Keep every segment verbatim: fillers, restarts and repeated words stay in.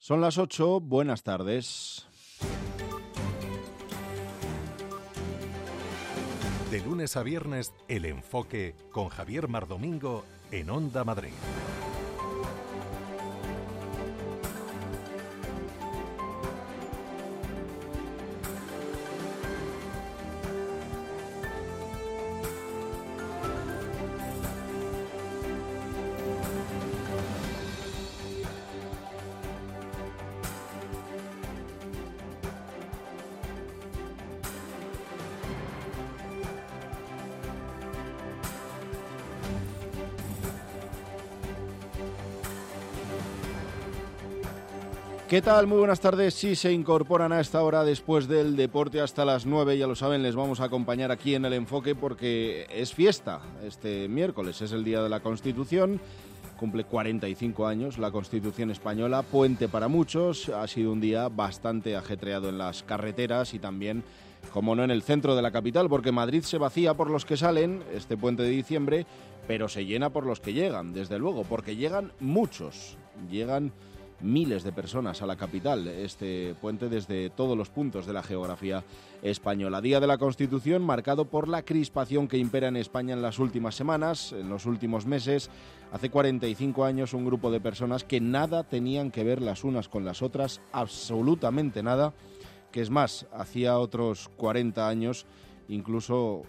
Son las ocho, buenas tardes. De lunes a viernes, El Enfoque con Javier Mardomingo en Onda Madrid. ¿Qué tal? Muy buenas tardes. Sí, se incorporan a esta hora después del deporte hasta las nueve. Ya lo saben, les vamos a acompañar aquí en El Enfoque porque es fiesta. Este miércoles es el Día de la Constitución. Cumple cuarenta y cinco años la Constitución española. Puente para muchos. Ha sido un día bastante ajetreado en las carreteras y también, como no, en el centro de la capital, porque Madrid se vacía por los que salen este puente de diciembre, pero se llena por los que llegan, desde luego, porque llegan muchos. Llegan miles de personas a la capital, este puente desde todos los puntos de la geografía española. Día de la Constitución marcado por la crispación que impera en España en las últimas semanas, en los últimos meses. Hace cuarenta y cinco años un grupo de personas que nada tenían que ver las unas con las otras, absolutamente nada, que es más, hacía otros cuarenta años incluso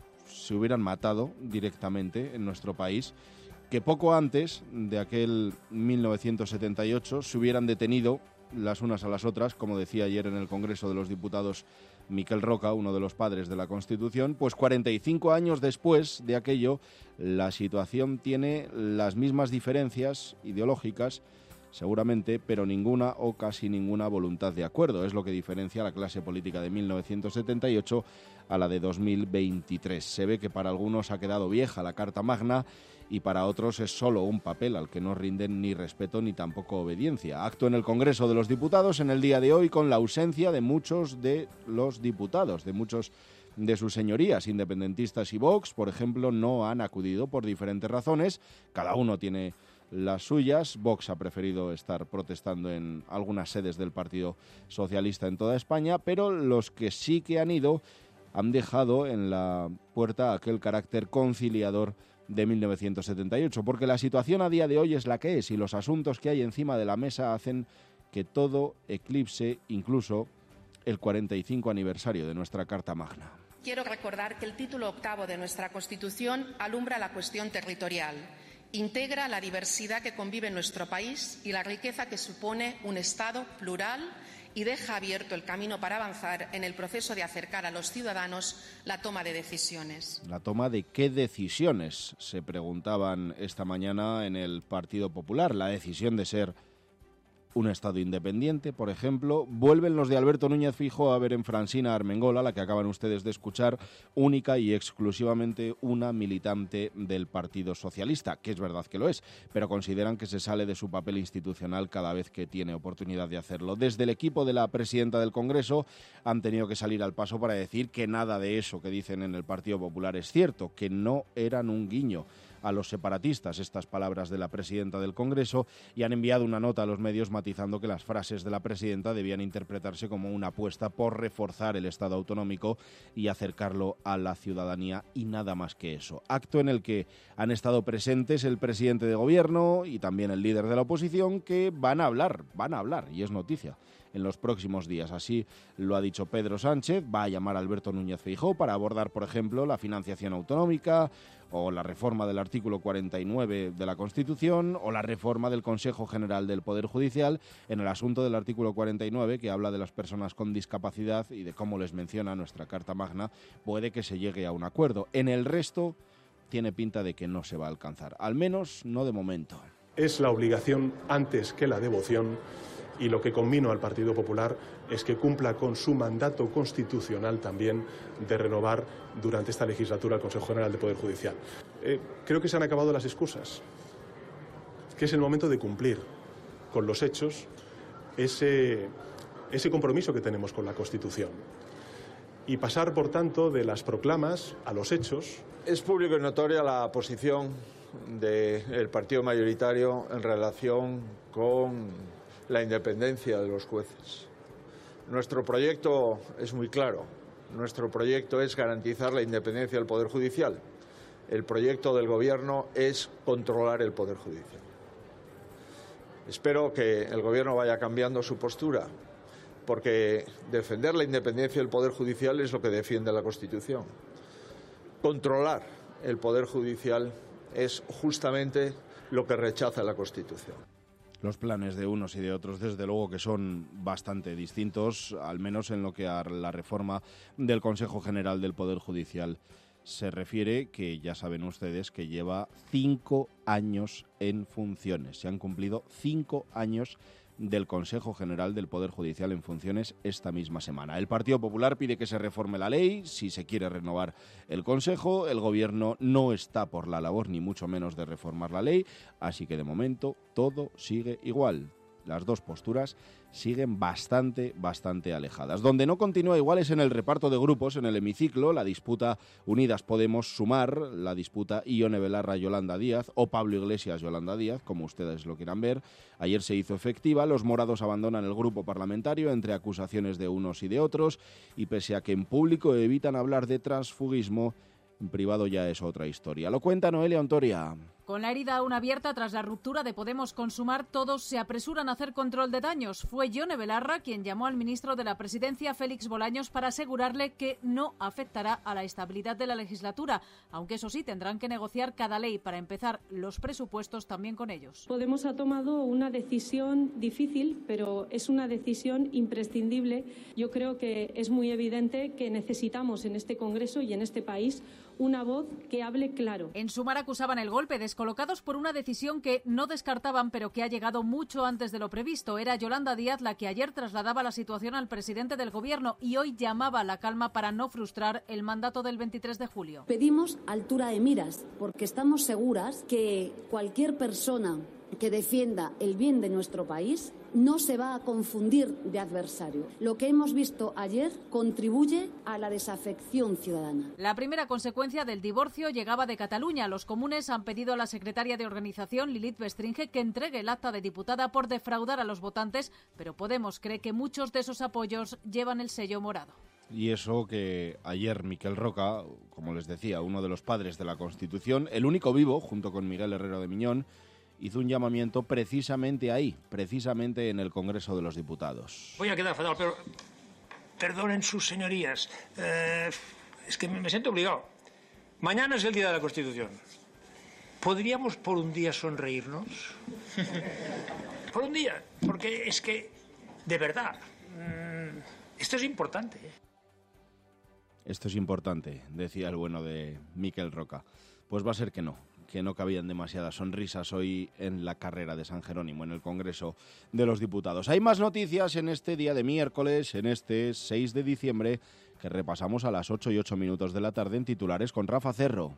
se hubieran matado directamente en nuestro país, que poco antes de aquel mil novecientos setenta y ocho se hubieran detenido las unas a las otras, como decía ayer en el Congreso de los Diputados Miquel Roca, uno de los padres de la Constitución. Pues cuarenta y cinco años después de aquello, la situación tiene las mismas diferencias ideológicas, seguramente, pero ninguna o casi ninguna voluntad de acuerdo. Es lo que diferencia a la clase política de mil novecientos setenta y ocho a la de dos mil veintitrés. Se ve que para algunos ha quedado vieja la Carta Magna y para otros es solo un papel al que no rinden ni respeto ni tampoco obediencia. Acto en el Congreso de los Diputados en el día de hoy con la ausencia de muchos de los diputados, de muchos de sus señorías. Independentistas y Vox, por ejemplo, no han acudido por diferentes razones. Cada uno tiene las suyas. Vox ha preferido estar protestando en algunas sedes del Partido Socialista en toda España, pero los que sí que han ido han dejado en la puerta aquel carácter conciliador de mil novecientos setenta y ocho, porque la situación a día de hoy es la que es y los asuntos que hay encima de la mesa hacen que todo eclipse incluso el cuarenta y cinco aniversario de nuestra Carta Magna. Quiero recordar que el título octavo de nuestra Constitución alumbra la cuestión territorial, integra la diversidad que convive en nuestro país y la riqueza que supone un Estado plural y deja abierto el camino para avanzar en el proceso de acercar a los ciudadanos la toma de decisiones. ¿La toma de qué decisiones? Se preguntaban esta mañana en el Partido Popular. La decisión de ser un Estado independiente, por ejemplo. Vuelven los de Alberto Núñez Feijóo a ver en Francina Armengol, la que acaban ustedes de escuchar, única y exclusivamente una militante del Partido Socialista, que es verdad que lo es, pero consideran que se sale de su papel institucional cada vez que tiene oportunidad de hacerlo. Desde el equipo de la presidenta del Congreso han tenido que salir al paso para decir que nada de eso que dicen en el Partido Popular es cierto, que no eran un guiño a los separatistas estas palabras de la presidenta del Congreso, y han enviado una nota a los medios matizando que las frases de la presidenta debían interpretarse como una apuesta por reforzar el Estado autonómico y acercarlo a la ciudadanía y nada más que eso. Acto en el que han estado presentes el presidente de Gobierno y también el líder de la oposición, que van a hablar, van a hablar, y es noticia, en los próximos días. Así lo ha dicho Pedro Sánchez. Va a llamar a Alberto Núñez Feijóo para abordar, por ejemplo, la financiación autonómica o la reforma del artículo cuarenta y nueve de la Constitución o la reforma del Consejo General del Poder Judicial. En el asunto del artículo cuarenta y nueve, que habla de las personas con discapacidad y de cómo les menciona nuestra Carta Magna, puede que se llegue a un acuerdo. En el resto tiene pinta de que no se va a alcanzar, al menos no de momento. Es la obligación antes que la devoción, y lo que conmino al Partido Popular es que cumpla con su mandato constitucional también de renovar durante esta legislatura el Consejo General del Poder Judicial. Eh, creo que se han acabado las excusas, que es el momento de cumplir con los hechos ese, ese compromiso que tenemos con la Constitución y pasar, por tanto, de las proclamas a los hechos. Es público y notoria la posición del partido mayoritario en relación con la independencia de los jueces. Nuestro proyecto es muy claro. Nuestro proyecto es garantizar la independencia del Poder Judicial. El proyecto del Gobierno es controlar el Poder Judicial. Espero que el Gobierno vaya cambiando su postura, porque defender la independencia del Poder Judicial es lo que defiende la Constitución. Controlar el Poder Judicial es justamente lo que rechaza la Constitución. Los planes de unos y de otros, desde luego que son bastante distintos, al menos en lo que a la reforma del Consejo General del Poder Judicial se refiere, que ya saben ustedes que lleva cinco años en funciones. Se han cumplido cinco años del Consejo General del Poder Judicial en funciones esta misma semana. El Partido Popular pide que se reforme la ley si se quiere renovar el Consejo. El Gobierno no está por la labor ni mucho menos de reformar la ley, así que de momento todo sigue igual. Las dos posturas siguen bastante, bastante alejadas. Donde no continúa igual es en el reparto de grupos en el hemiciclo, la disputa Unidas Podemos Sumar, la disputa Ione Belarra-Yolanda Díaz o Pablo Iglesias-Yolanda Díaz, como ustedes lo quieran ver. Ayer se hizo efectiva, los morados abandonan el grupo parlamentario entre acusaciones de unos y de otros, y pese a que en público evitan hablar de transfugismo, en privado ya es otra historia. Lo cuenta Noelia Ontoria. Con la herida aún abierta tras la ruptura de Podemos con Sumar, todos se apresuran a hacer control de daños. Fue Ione Belarra quien llamó al ministro de la Presidencia, Félix Bolaños, para asegurarle que no afectará a la estabilidad de la legislatura, aunque eso sí, tendrán que negociar cada ley para empezar los presupuestos también con ellos. Podemos ha tomado una decisión difícil, pero es una decisión imprescindible. Yo creo que es muy evidente que necesitamos en este Congreso y en este país una voz que hable claro. En Sumar acusaban el golpe, descolocados por una decisión que no descartaban, pero que ha llegado mucho antes de lo previsto. Era Yolanda Díaz la que ayer trasladaba la situación al presidente del Gobierno y hoy llamaba a la calma para no frustrar el mandato del veintitrés de julio. Pedimos altura de miras, porque estamos seguras que cualquier persona que defienda el bien de nuestro país no se va a confundir de adversario. Lo que hemos visto ayer contribuye a la desafección ciudadana. La primera consecuencia del divorcio llegaba de Cataluña. Los comunes han pedido a la secretaria de organización, Lilith Bestringe, que entregue el acta de diputada por defraudar a los votantes, pero Podemos cree que muchos de esos apoyos llevan el sello morado. Y eso que ayer Miquel Roca, como les decía, uno de los padres de la Constitución, el único vivo, junto con Miguel Herrero de Miñón, hizo un llamamiento precisamente ahí, precisamente en el Congreso de los Diputados. Voy a quedar fatal, pero perdonen sus señorías, eh, es que me siento obligado. Mañana es el Día de la Constitución. ¿Podríamos por un día sonreírnos? Por un día, porque es que, de verdad, mmm, esto es importante. Esto es importante, decía el bueno de Miquel Roca. Pues va a ser que no. que no cabían demasiadas sonrisas hoy en la carrera de San Jerónimo, en el Congreso de los Diputados. Hay más noticias en este día de miércoles, en este seis de diciembre, que repasamos a las ocho y ocho minutos de la tarde en titulares con Rafa Cerro.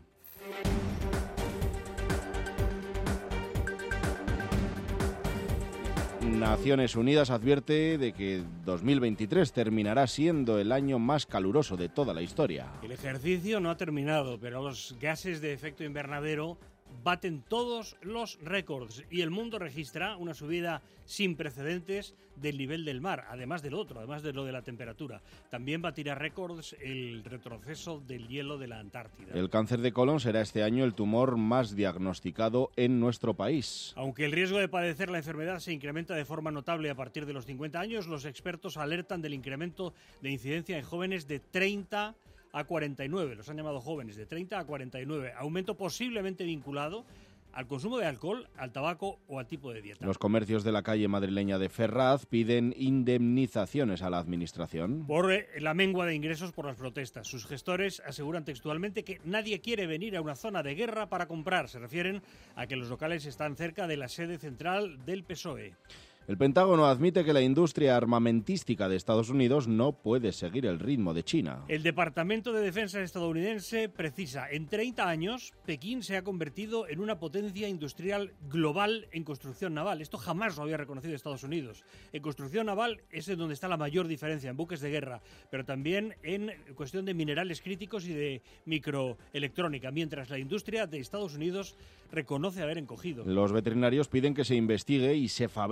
Naciones Unidas advierte de que dos mil veintitrés terminará siendo el año más caluroso de toda la historia. El ejercicio no ha terminado, pero los gases de efecto invernadero baten todos los récords y el mundo registra una subida sin precedentes del nivel del mar, además del otro, además de lo de la temperatura. También batirá récords el retroceso del hielo de la Antártida. El cáncer de colon será este año el tumor más diagnosticado en nuestro país. Aunque el riesgo de padecer la enfermedad se incrementa de forma notable a partir de los cincuenta años, los expertos alertan del incremento de incidencia en jóvenes de treinta a cuarenta y nueve, los han llamado jóvenes de treinta a cuarenta y nueve, aumento posiblemente vinculado al consumo de alcohol, al tabaco o al tipo de dieta. Los comercios de la calle madrileña de Ferraz piden indemnizaciones a la administración por la mengua de ingresos por las protestas. Sus gestores aseguran textualmente que nadie quiere venir a una zona de guerra para comprar. Se refieren a que los locales están cerca de la sede central del P S O E. El Pentágono admite que la industria armamentística de Estados Unidos no puede seguir el ritmo de China. El Departamento de Defensa estadounidense precisa, en treinta años, Pekín se ha convertido en una potencia industrial global en construcción naval. Esto jamás lo había reconocido Estados Unidos. En construcción naval es en donde está la mayor diferencia, en buques de guerra, pero también en cuestión de minerales críticos y de microelectrónica, mientras la industria de Estados Unidos reconoce haber encogido. Los veterinarios piden que se investigue y se fabrique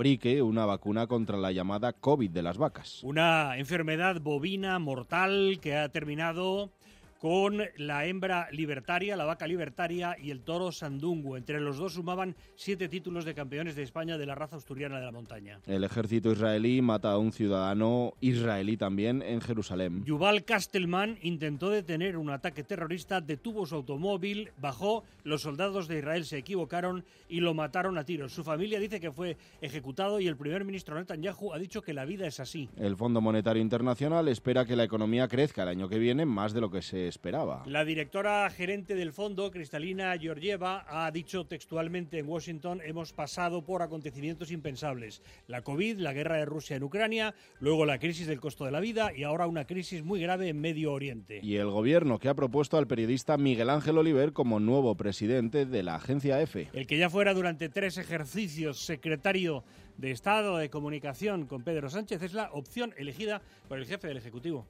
una vacuna contra la llamada COVID de las vacas. Una enfermedad bovina mortal que ha terminado con la hembra libertaria, la vaca libertaria y el toro sandungo. Entre los dos sumaban siete títulos de campeones de España de la raza asturiana de la montaña. El ejército israelí mata a un ciudadano israelí también en Jerusalén. Yuval Kastelman intentó detener un ataque terrorista, detuvo su automóvil, bajó, los soldados de Israel se equivocaron y lo mataron a tiros. Su familia dice que fue ejecutado y el primer ministro Netanyahu ha dicho que la vida es así. El Fondo Monetario Internacional espera que la economía crezca el año que viene más de lo que se esperaba. La directora gerente del fondo, Kristalina Georgieva, ha dicho textualmente en Washington: hemos pasado por acontecimientos impensables. La COVID, la guerra de Rusia en Ucrania, luego la crisis del costo de la vida y ahora una crisis muy grave en Medio Oriente. Y el gobierno que ha propuesto al periodista Miguel Ángel Oliver como nuevo presidente de la agencia EFE. El que ya fuera durante tres ejercicios secretario de Estado de Comunicación con Pedro Sánchez es la opción elegida por el jefe del Ejecutivo.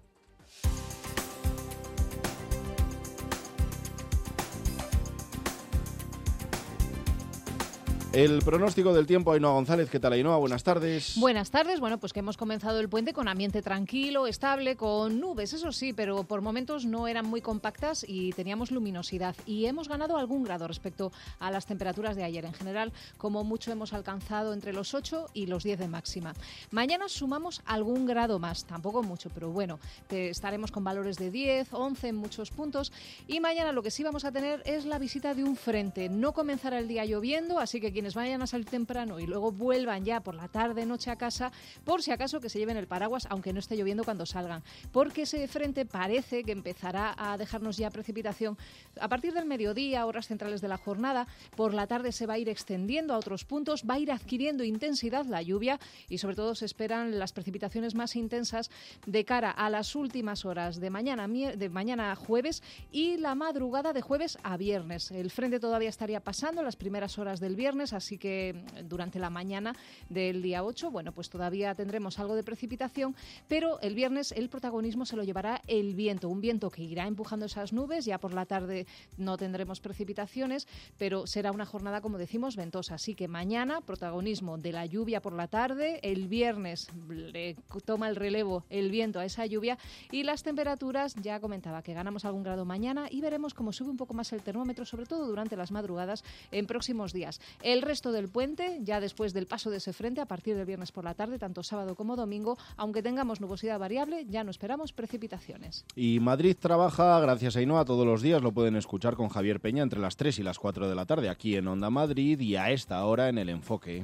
El pronóstico del tiempo, Ainhoa González. ¿Qué tal, Ainhoa? Buenas tardes. Buenas tardes. Bueno, pues que hemos comenzado el puente con ambiente tranquilo, estable, con nubes, eso sí, pero por momentos no eran muy compactas y teníamos luminosidad. Y hemos ganado algún grado respecto a las temperaturas de ayer. En general, como mucho hemos alcanzado entre los ocho y los diez de máxima. Mañana sumamos algún grado más, tampoco mucho, pero bueno, estaremos con valores de diez, once en muchos puntos. Y mañana lo que sí vamos a tener es la visita de un frente. No comenzará el día lloviendo, así que quienes vayan a salir temprano y luego vuelvan ya por la tarde, noche a casa, por si acaso que se lleven el paraguas, aunque no esté lloviendo cuando salgan, porque ese frente parece que empezará a dejarnos ya precipitación a partir del mediodía, horas centrales de la jornada. Por la tarde se va a ir extendiendo a otros puntos, va a ir adquiriendo intensidad la lluvia y sobre todo se esperan las precipitaciones más intensas de cara a las últimas horas de mañana, de mañana a jueves y la madrugada de jueves a viernes. El frente todavía estaría pasando las primeras horas del viernes, así que durante la mañana del día ocho, bueno, pues todavía tendremos algo de precipitación, pero el viernes el protagonismo se lo llevará el viento, un viento que irá empujando esas nubes. Ya por la tarde no tendremos precipitaciones, pero será una jornada, como decimos, ventosa. Así que mañana protagonismo de la lluvia por la tarde, el viernes le toma el relevo el viento a esa lluvia y las temperaturas, ya comentaba que ganamos algún grado mañana y veremos cómo sube un poco más el termómetro, sobre todo durante las madrugadas en próximos días. El resto del puente, ya después del paso de ese frente, a partir del viernes por la tarde, tanto sábado como domingo, aunque tengamos nubosidad variable, ya no esperamos precipitaciones. Y Madrid trabaja, gracias a Ainhoa, todos los días. Lo pueden escuchar con Javier Peña entre las tres y las cuatro de la tarde, aquí en Onda Madrid y a esta hora en El Enfoque.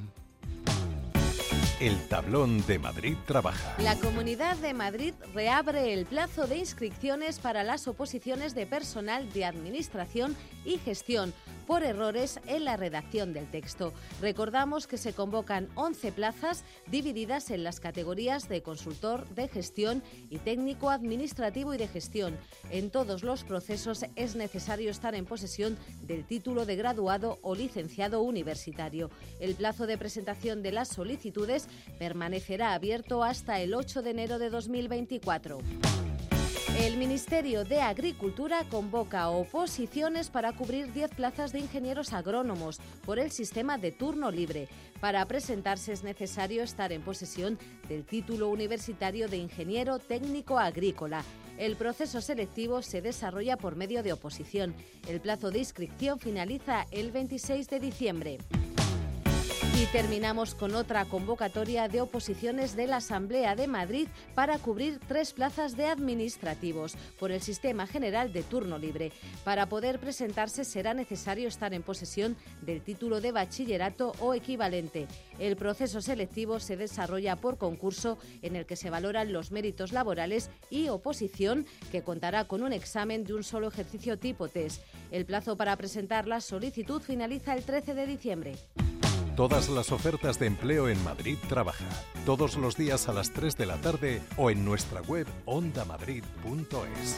El tablón de Madrid trabaja. La Comunidad de Madrid reabre el plazo de inscripciones para las oposiciones de personal de administración y gestión por errores en la redacción del texto. Recordamos que se convocan once plazas divididas en las categorías de consultor, de gestión y técnico administrativo y de gestión. En todos los procesos es necesario estar en posesión del título de graduado o licenciado universitario. El plazo de presentación de las solicitudes permanecerá abierto hasta el ocho de enero de dos mil veinticuatro. El Ministerio de Agricultura convoca oposiciones para cubrir diez plazas de ingenieros agrónomos por el sistema de turno libre. Para presentarse es necesario estar en posesión del título universitario de ingeniero técnico agrícola. El proceso selectivo se desarrolla por medio de oposición. El plazo de inscripción finaliza el veintiséis de diciembre. Y terminamos con otra convocatoria de oposiciones de la Asamblea de Madrid para cubrir tres plazas de administrativos por el Sistema General de Turno Libre. Para poder presentarse será necesario estar en posesión del título de bachillerato o equivalente. El proceso selectivo se desarrolla por concurso en el que se valoran los méritos laborales y oposición, que contará con un examen de un solo ejercicio tipo test. El plazo para presentar la solicitud finaliza el trece de diciembre. Todas las ofertas de empleo en Madrid Trabaja, todos los días a las tres de la tarde o en nuestra web onda madrid punto es.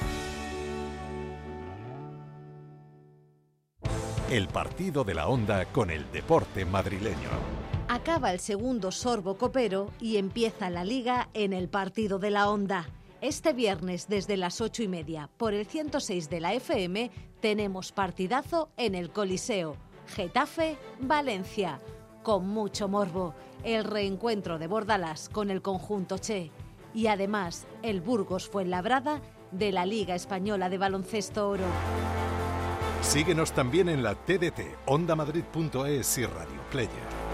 El partido de la Onda con el deporte madrileño. Acaba el segundo sorbo copero y empieza la Liga en el partido de la Onda. Este viernes desde las ocho y media por el ciento seis de la F M tenemos partidazo en el Coliseo. Getafe, Valencia. Con mucho morbo. el reencuentro de Bordalás con el conjunto Che y además el Burgos Fuenlabrada de la Liga Española de Baloncesto Oro. Síguenos también en la T D T, onda madrid punto es y Radio Player.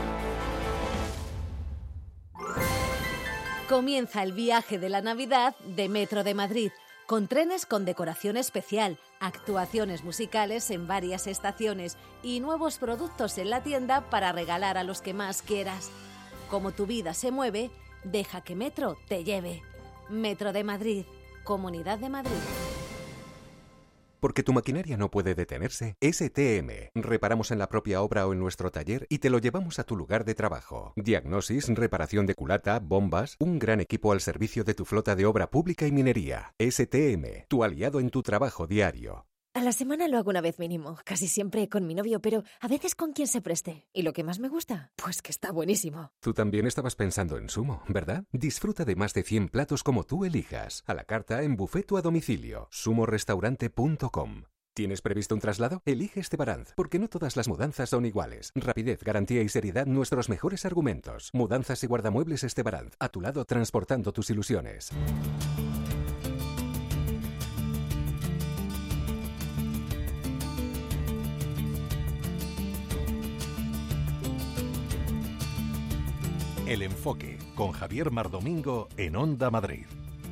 Comienza el viaje de la Navidad de Metro de Madrid, con trenes con decoración especial, actuaciones musicales en varias estaciones y nuevos productos en la tienda para regalar a los que más quieras. Como tu vida se mueve, deja que Metro te lleve. Metro de Madrid, Comunidad de Madrid. Porque tu maquinaria no puede detenerse, S T M. Reparamos en la propia obra o en nuestro taller y te lo llevamos a tu lugar de trabajo. Diagnosis, reparación de culata, bombas, un gran equipo al servicio de tu flota de obra pública y minería. S T M, tu aliado en tu trabajo diario. A la semana lo hago una vez mínimo, casi siempre con mi novio, pero a veces con quien se preste. ¿Y lo que más me gusta? Pues que está buenísimo. Tú también estabas pensando en Sumo, ¿verdad? Disfruta de más de cien platos como tú elijas. A la carta, en buffet o a domicilio. sumo restaurante punto com. ¿Tienes previsto un traslado? Elige Estebaranz, porque no todas las mudanzas son iguales. Rapidez, garantía y seriedad, nuestros mejores argumentos. Mudanzas y guardamuebles Estebaranz, a tu lado transportando tus ilusiones. El Enfoque, con Javier Mardomingo en Onda Madrid.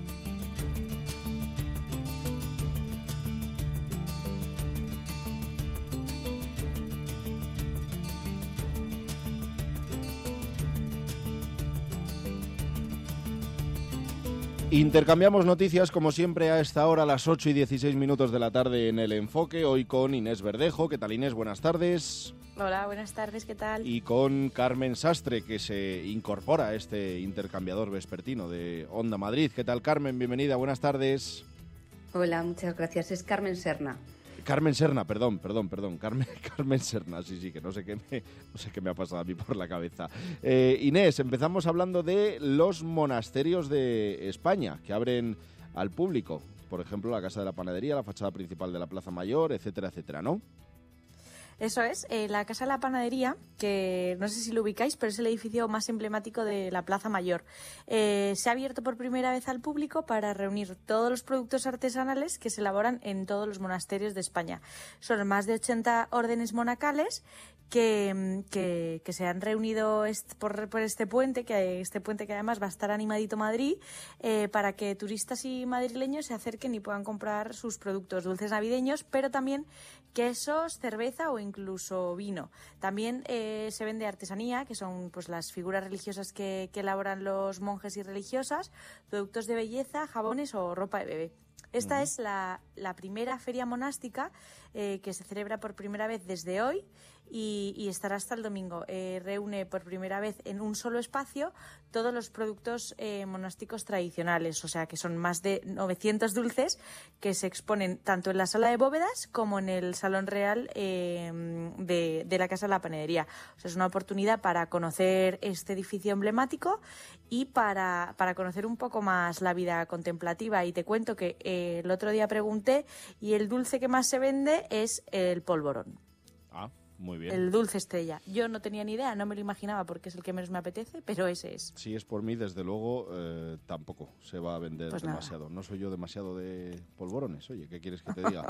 Intercambiamos noticias, como siempre, a esta hora, a las ocho y dieciséis minutos de la tarde en El Enfoque. Hoy con Inés Verdejo. ¿Qué tal, Inés? Buenas tardes. Hola, buenas tardes, ¿qué tal? Y con Carmen Sastre, que se incorpora a este intercambiador vespertino de Onda Madrid. ¿Qué tal, Carmen? Bienvenida, buenas tardes. Hola, muchas gracias. Es Carmen Serna. Carmen Serna, perdón, perdón, perdón. Carmen, Carmen Serna, sí, sí, que no sé qué me, no sé qué me ha pasado a mí por la cabeza. Eh, Inés, empezamos hablando de los monasterios de España, que abren al público. Por ejemplo, la Casa de la Panadería, la fachada principal de la Plaza Mayor, etcétera, etcétera, ¿no? Eso es, eh, la Casa de la Panadería, que no sé si lo ubicáis, pero es el edificio más emblemático de la Plaza Mayor. Eh, se ha abierto por primera vez al público para reunir todos los productos artesanales que se elaboran en todos los monasterios de España. Son más de ochenta órdenes monacales que, que, que se han reunido est- por, por este puente, que este puente que además va a estar animadito Madrid, eh, para que turistas y madrileños se acerquen y puedan comprar sus productos dulces navideños, pero también quesos, cerveza o incluso vino. También eh, se vende artesanía, que son pues las figuras religiosas que, que elaboran los monjes y religiosas, productos de belleza, jabones o ropa de bebé. Esta uh-huh. es la, la primera feria monástica eh, que se celebra por primera vez desde hoy y, y estará hasta el domingo. Eh, reúne por primera vez en un solo espacio todos los productos eh, monásticos tradicionales, o sea que son más de novecientos dulces que se exponen tanto en la sala de bóvedas como en el Salón Real eh, de, de la Casa de la Panadería. O sea, es una oportunidad para conocer este edificio emblemático y para, para conocer un poco más la vida contemplativa. Y te cuento que eh, el otro día pregunté y el dulce que más se vende es el polvorón. Ah, muy bien. El dulce estrella. Yo no tenía ni idea, no me lo imaginaba porque es el que menos me apetece, pero ese es. Si es por mí, desde luego, eh, tampoco se va a vender pues demasiado. Nada. No soy yo demasiado de polvorones. Oye, ¿qué quieres que te diga?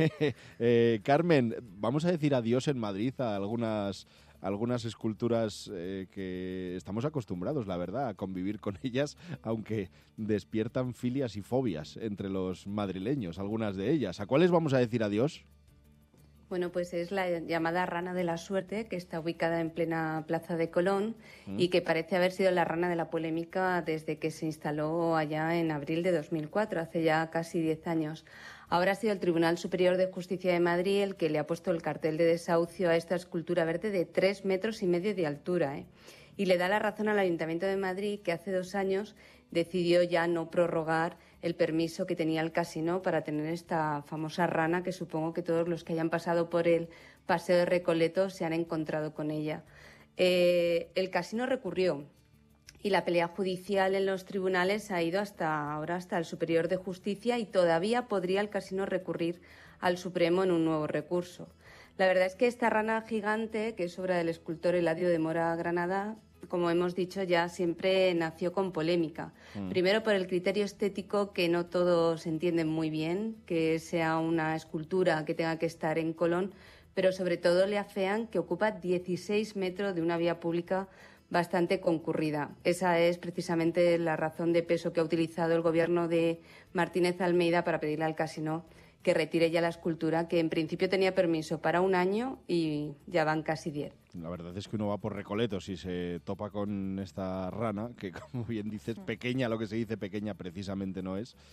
eh, Carmen, vamos a decir adiós en Madrid a algunas... algunas esculturas eh, que estamos acostumbrados, la verdad, a convivir con ellas, aunque despiertan filias y fobias entre los madrileños, algunas de ellas. ¿A cuáles vamos a decir adiós? Bueno, pues es la llamada Rana de la Suerte, que está ubicada en plena Plaza de Colón mm. y que parece haber sido la rana de la polémica desde que se instaló allá en abril de dos mil cuatro, hace ya casi diez años. Ahora ha sido el Tribunal Superior de Justicia de Madrid el que le ha puesto el cartel de desahucio a esta escultura verde de tres metros y medio de altura, ¿eh? Y le da la razón al Ayuntamiento de Madrid, que hace dos años decidió ya no prorrogar el permiso que tenía el casino para tener esta famosa rana, que supongo que todos los que hayan pasado por el Paseo de Recoletos se han encontrado con ella. Eh, el casino recurrió y la pelea judicial en los tribunales ha ido hasta ahora hasta el Superior de Justicia y todavía podría el casino recurrir al Supremo en un nuevo recurso. La verdad es que esta rana gigante, que es obra del escultor Eladio de Mora Granada, como hemos dicho ya, siempre nació con polémica. Mm. Primero por el criterio estético, que no todos entienden muy bien, que sea una escultura que tenga que estar en Colón, pero sobre todo le afean que ocupa dieciséis metros de una vía pública bastante concurrida. Esa es precisamente la razón de peso que ha utilizado el gobierno de Martínez Almeida para pedirle al Casino que retire ya la escultura, que en principio tenía permiso para un año y ya van casi diez. La verdad es que uno va por Recoletos y se topa con esta rana, que como bien dices, pequeña, lo que se dice pequeña precisamente no es,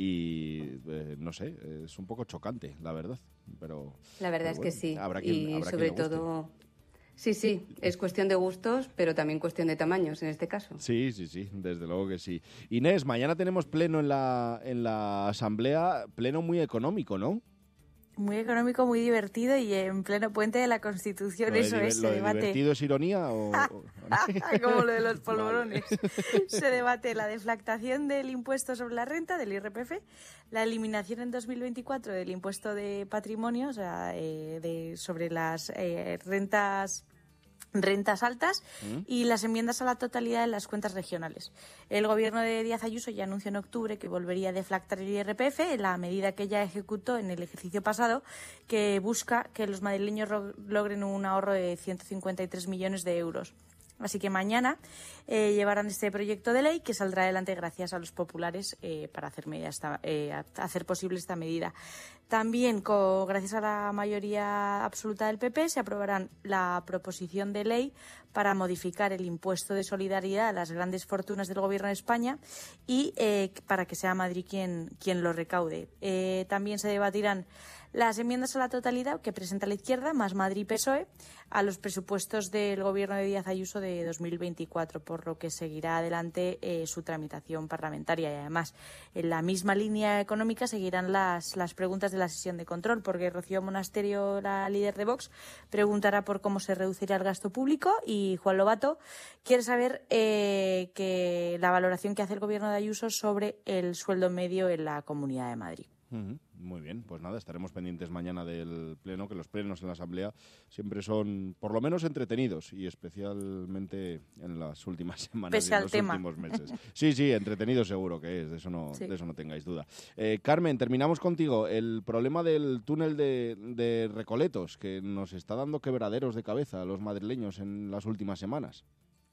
y eh, no sé, es un poco chocante, la verdad. Pero La verdad pero es bueno, que sí, habrá quien, y habrá sobre quien le guste. todo... Sí, sí, es cuestión de gustos, pero también cuestión de tamaños en este caso. Sí, sí, sí, desde luego que sí. Inés, mañana tenemos pleno en la, en la Asamblea, pleno muy económico, ¿no? Muy económico, muy divertido y en pleno puente de la Constitución, ¿Lo de eso diver- es, ¿Lo se de debate. divertido es ironía o...? o- Como lo de los polvorones. Se debate la deflactación del impuesto sobre la renta, del I R P F, la eliminación en dos mil veinticuatro del impuesto de patrimonio, o sea, eh, de, sobre las eh, rentas... rentas altas ¿Mm? y las enmiendas a la totalidad de las cuentas regionales. El gobierno de Díaz Ayuso ya anunció en octubre que volvería a deflactar el I R P F, la medida que ya ejecutó en el ejercicio pasado, que busca que los madrileños ro- logren un ahorro de ciento cincuenta y tres millones de euros. Así que mañana eh, llevarán este proyecto de ley que saldrá adelante gracias a los populares eh, para hacer, medida esta, eh, hacer posible esta medida. También, co- gracias a la mayoría absoluta del P P, se aprobarán la proposición de ley para modificar el impuesto de solidaridad a las grandes fortunas del Gobierno de España y eh, para que sea Madrid quien, quien lo recaude. Eh, también se debatirán las enmiendas a la totalidad que presenta la izquierda, más Madrid y P S O E, a los presupuestos del Gobierno de Díaz Ayuso de dos mil veinticuatro, por lo que seguirá adelante eh, su tramitación parlamentaria. Y además, en la misma línea económica seguirán las, las preguntas de la sesión de control, porque Rocío Monasterio, la líder de Vox, preguntará por cómo se reducirá el gasto público y Juan Lobato quiere saber eh, que la valoración que hace el Gobierno de Ayuso sobre el sueldo medio en la Comunidad de Madrid. Ujú, muy bien, pues nada, estaremos pendientes mañana del pleno, que los plenos en la Asamblea siempre son por lo menos entretenidos y especialmente en las últimas semanas Pese y en al los tema. últimos meses. Sí, sí, entretenido seguro que es, de eso no, Sí. de eso no tengáis duda. Eh, Carmen, terminamos contigo. El problema del túnel de, de Recoletos, que nos está dando quebraderos de cabeza a los madrileños en las últimas semanas.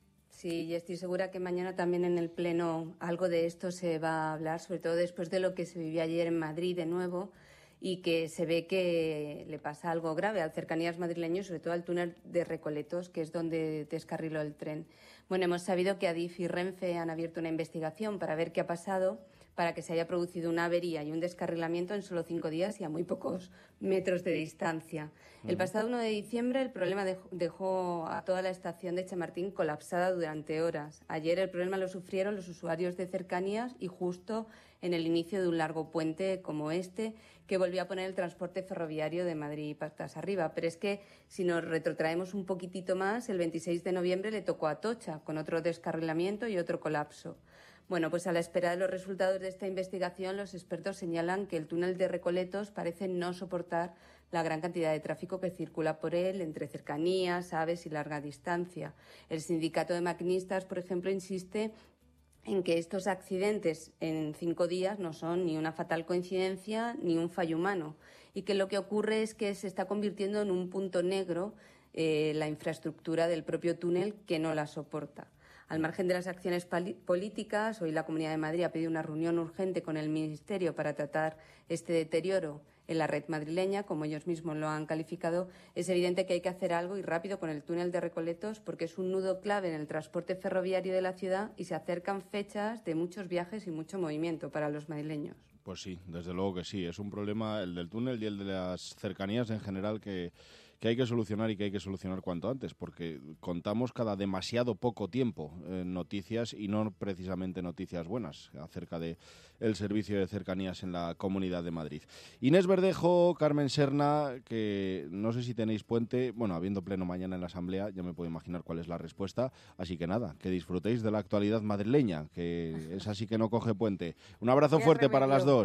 Sí, y estoy segura que mañana también en el Pleno algo de esto se va a hablar, sobre todo después de lo que se vivió ayer en Madrid de nuevo y que se ve que le pasa algo grave al cercanías madrileños, sobre todo al túnel de Recoletos, que es donde descarriló el tren. Bueno, hemos sabido que Adif y Renfe han abierto una investigación para ver qué ha pasado, para que se haya producido una avería y un descarrilamiento en solo cinco días y a muy pocos metros de distancia. El pasado uno de diciembre el problema dejó, dejó a toda la estación de Chamartín colapsada durante horas. Ayer el problema lo sufrieron los usuarios de cercanías y justo en el inicio de un largo puente como este, que volvió a poner el transporte ferroviario de Madrid patas arriba. Pero es que si nos retrotraemos un poquitito más, el veintiséis de noviembre le tocó a Atocha, con otro descarrilamiento y otro colapso. Bueno, pues a la espera de los resultados de esta investigación, los expertos señalan que el túnel de Recoletos parece no soportar la gran cantidad de tráfico que circula por él entre cercanías, aves y larga distancia. El sindicato de maquinistas, por ejemplo, insiste en que estos accidentes en cinco días no son ni una fatal coincidencia ni un fallo humano y que lo que ocurre es que se está convirtiendo en un punto negro eh, la infraestructura del propio túnel que no la soporta. Al margen de las acciones políticas, hoy la Comunidad de Madrid ha pedido una reunión urgente con el Ministerio para tratar este deterioro en la red madrileña, como ellos mismos lo han calificado. Es evidente que hay que hacer algo y rápido con el túnel de Recoletos porque es un nudo clave en el transporte ferroviario de la ciudad y se acercan fechas de muchos viajes y mucho movimiento para los madrileños. Pues sí, desde luego que sí. Es un problema el del túnel y el de las cercanías en general que, que hay que solucionar y que hay que solucionar cuanto antes, porque contamos cada demasiado poco tiempo eh, noticias y no precisamente noticias buenas acerca de el servicio de cercanías en la Comunidad de Madrid. Inés Verdejo, Carmen Serna, que no sé si tenéis puente, bueno, habiendo pleno mañana en la Asamblea, ya me puedo imaginar cuál es la respuesta, así que nada, que disfrutéis de la actualidad madrileña, que es así que no coge puente. Un abrazo Qué fuerte para remedio. las dos.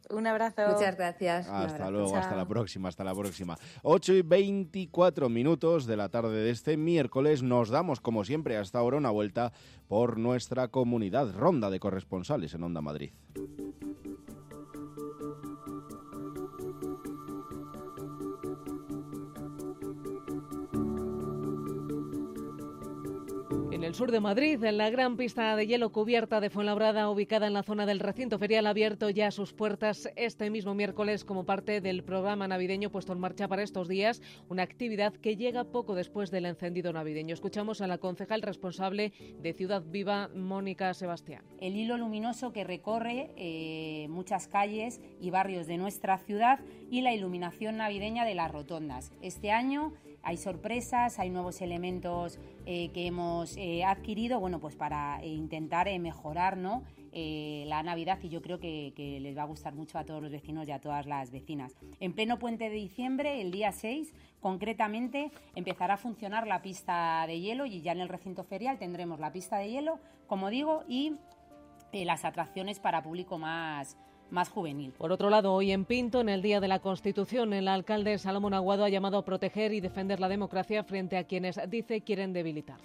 Un abrazo. Muchas gracias. Hasta abrazo. luego, Chao. hasta la próxima, hasta la próxima. ocho y veinticuatro minutos de la tarde de este miércoles. Nos damos, como siempre, hasta ahora una vuelta por nuestra comunidad. Ronda de corresponsales en Onda Madrid. En el sur de Madrid, en la gran pista de hielo cubierta de Fuenlabrada, ubicada en la zona del recinto ferial, ha abierto ya sus puertas este mismo miércoles como parte del programa navideño puesto en marcha para estos días, una actividad que llega poco después del encendido navideño. Escuchamos a la concejal responsable de Ciudad Viva, Mónica Sebastián. El hilo luminoso que recorre eh, muchas calles y barrios de nuestra ciudad y la iluminación navideña de las rotondas. Este año hay sorpresas, hay nuevos elementos eh, que hemos eh, adquirido, bueno, pues para eh, intentar eh, mejorar, ¿no?, eh, la Navidad, y yo creo que, que les va a gustar mucho a todos los vecinos y a todas las vecinas. En pleno puente de diciembre, el día seis, concretamente, empezará a funcionar la pista de hielo y ya en el recinto ferial tendremos la pista de hielo, como digo, y eh, las atracciones para público más... más juvenil. Por otro lado, hoy en Pinto, en el Día de la Constitución, el alcalde Salomón Aguado ha llamado a proteger y defender la democracia frente a quienes dice quieren debilitarla.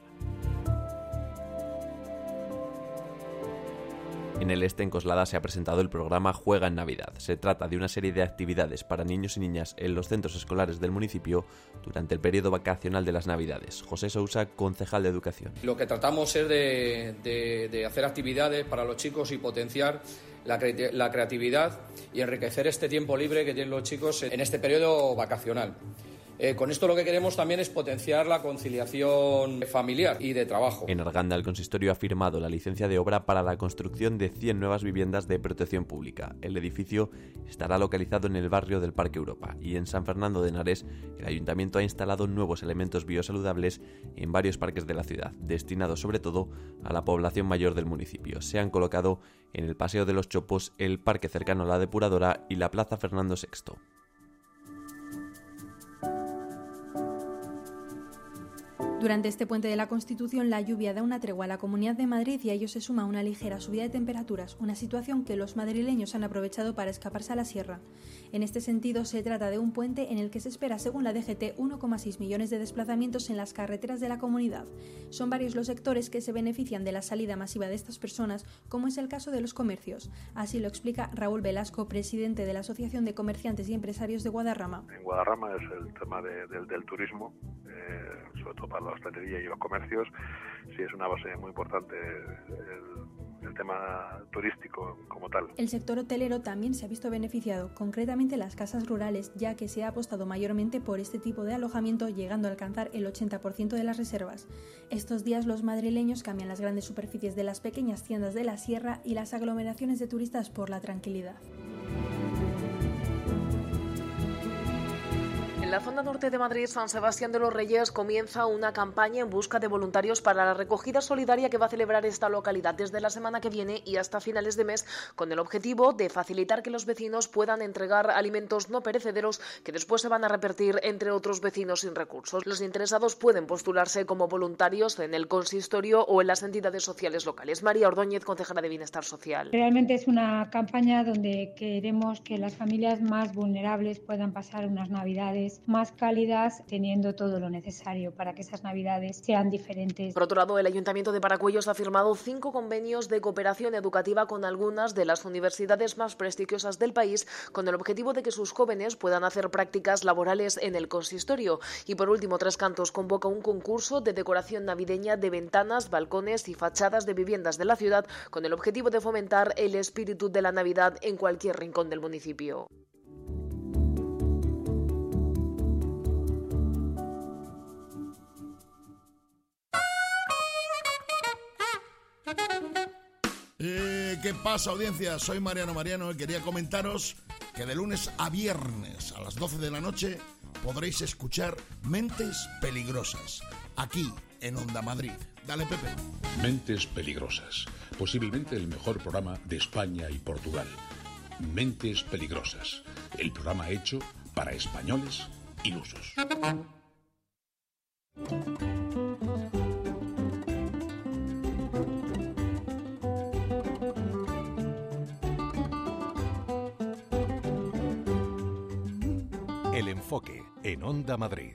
En el este, en Coslada, se ha presentado el programa Juega en Navidad. Se trata de una serie de actividades para niños y niñas en los centros escolares del municipio durante el periodo vacacional de las Navidades. José Sousa, concejal de Educación. Lo que tratamos es de, de, de hacer actividades para los chicos y potenciar la, cre- la creatividad y enriquecer este tiempo libre que tienen los chicos en este periodo vacacional. Eh, con esto lo que queremos también es potenciar la conciliación familiar y de trabajo. En Arganda, el consistorio ha firmado la licencia de obra para la construcción de cien nuevas viviendas de protección pública. El edificio estará localizado en el barrio del Parque Europa. Y en San Fernando de Henares, el ayuntamiento ha instalado nuevos elementos biosaludables en varios parques de la ciudad, destinados sobre todo a la población mayor del municipio. Se han colocado en el Paseo de los Chopos, el parque cercano a la depuradora y la Plaza Fernando sexto. Durante este puente de la Constitución, la lluvia da una tregua a la Comunidad de Madrid y a ello se suma una ligera subida de temperaturas, una situación que los madrileños han aprovechado para escaparse a la sierra. En este sentido, se trata de un puente en el que se espera, según la D G T, uno coma seis millones de desplazamientos en las carreteras de la comunidad. Son varios los sectores que se benefician de la salida masiva de estas personas, como es el caso de los comercios. Así lo explica Raúl Velasco, presidente de la Asociación de Comerciantes y Empresarios de Guadarrama. En Guadarrama es el tema de, de, del turismo, eh, sobre todo para la hostelería y los comercios. Sí, es una base muy importante el, el tema turístico como tal. El sector hotelero también se ha visto beneficiado, concretamente las casas rurales, ya que se ha apostado mayormente por este tipo de alojamiento, llegando a alcanzar el ochenta por ciento de las reservas. Estos días los madrileños cambian las grandes superficies de las pequeñas tiendas de la sierra y las aglomeraciones de turistas por la tranquilidad. En la zona norte de Madrid, San Sebastián de los Reyes comienza una campaña en busca de voluntarios para la recogida solidaria que va a celebrar esta localidad desde la semana que viene y hasta finales de mes, con el objetivo de facilitar que los vecinos puedan entregar alimentos no perecederos que después se van a repartir entre otros vecinos sin recursos. Los interesados pueden postularse como voluntarios en el consistorio o en las entidades sociales locales. María Ordóñez, concejala de Bienestar Social. Realmente es una campaña donde queremos que las familias más vulnerables puedan pasar unas Navidades más cálidas, teniendo todo lo necesario para que esas Navidades sean diferentes. Por otro lado, el Ayuntamiento de Paracuellos ha firmado cinco convenios de cooperación educativa con algunas de las universidades más prestigiosas del país, con el objetivo de que sus jóvenes puedan hacer prácticas laborales en el consistorio. Y por último, Tres Cantos convoca un concurso de decoración navideña de ventanas, balcones y fachadas de viviendas de la ciudad, con el objetivo de fomentar el espíritu de la Navidad en cualquier rincón del municipio. Eh, ¿Qué pasa, audiencia? Soy Mariano Mariano y quería comentaros que de lunes a viernes a las doce de la noche podréis escuchar Mentes Peligrosas, aquí en Onda Madrid. Dale, Pepe. Mentes Peligrosas, posiblemente el mejor programa de España y Portugal. Mentes Peligrosas, el programa hecho para españoles ilusos. El Enfoque, en Onda Madrid.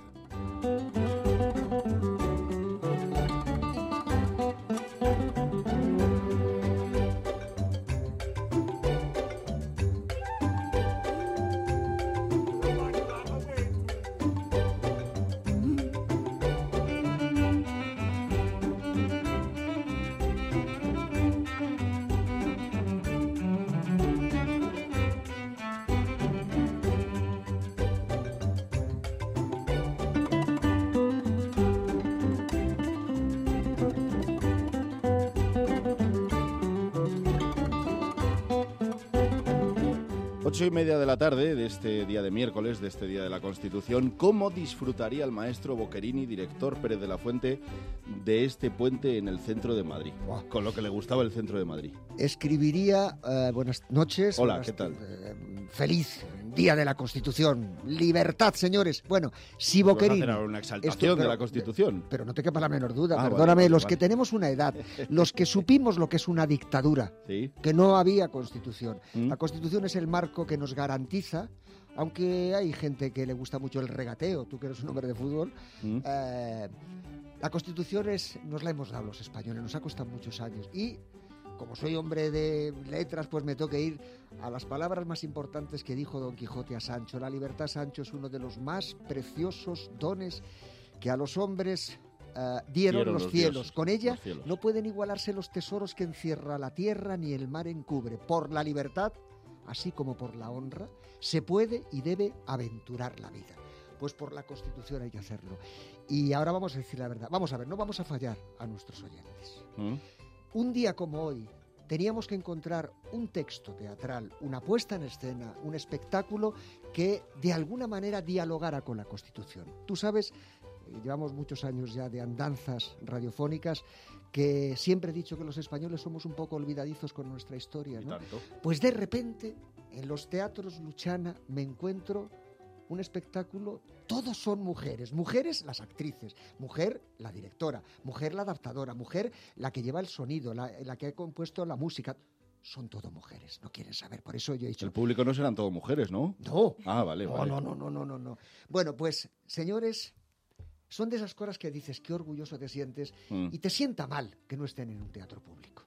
Ocho y media de la tarde de este día de miércoles, de este día de la Constitución. ¿Cómo disfrutaría el maestro Boquerini, director Pérez de la Fuente, de este puente en el centro de Madrid? Wow. Con lo que le gustaba el centro de Madrid. Escribiría, uh, buenas noches. Hola, buenas, ¿qué tal? Uh, feliz Día de la Constitución. Libertad, señores. Bueno, si Boquerini... Era una exaltación esto, pero, de la Constitución. Pero no te quepa la menor duda, ah, perdóname, vale, los vale. que tenemos una edad, los que supimos lo que es una dictadura, ¿sí? Que no había Constitución. ¿Mm? La Constitución es el marco que nos garantiza, aunque hay gente que le gusta mucho el regateo, tú que eres un hombre de fútbol, ¿Mm? eh, la Constitución es, nos la hemos dado los españoles, nos ha costado muchos años y como soy hombre de letras, pues me tengo que ir a las palabras más importantes que dijo Don Quijote a Sancho. La libertad, Sancho, es uno de los más preciosos dones que a los hombres uh, dieron, dieron los, los cielos. Dioses, Con ella cielos. No pueden igualarse los tesoros que encierra la tierra ni el mar encubre. Por la libertad, así como por la honra, se puede y debe aventurar la vida. Pues por la Constitución hay que hacerlo. Y ahora vamos a decir la verdad. Vamos a ver, no vamos a fallar a nuestros oyentes. ¿Mm? Un día como hoy teníamos que encontrar un texto teatral, una puesta en escena, un espectáculo que de alguna manera dialogara con la Constitución. Tú sabes, llevamos muchos años ya de andanzas radiofónicas, que siempre he dicho que los españoles somos un poco olvidadizos con nuestra historia, ¿no? Pues de repente, en los teatros Luchana me encuentro un espectáculo, todos son mujeres, mujeres las actrices, mujer la directora, mujer la adaptadora, mujer la que lleva el sonido, la, la que ha compuesto la música. Son todo mujeres, no quieren saber, por eso yo he dicho... El público no serán todo mujeres, ¿no? No. Ah, vale, no, vale. No, no, no, no, no, no. Bueno, pues, señores, son de esas cosas que dices, qué orgulloso te sientes, mm. y te sienta mal que no estén en un teatro público.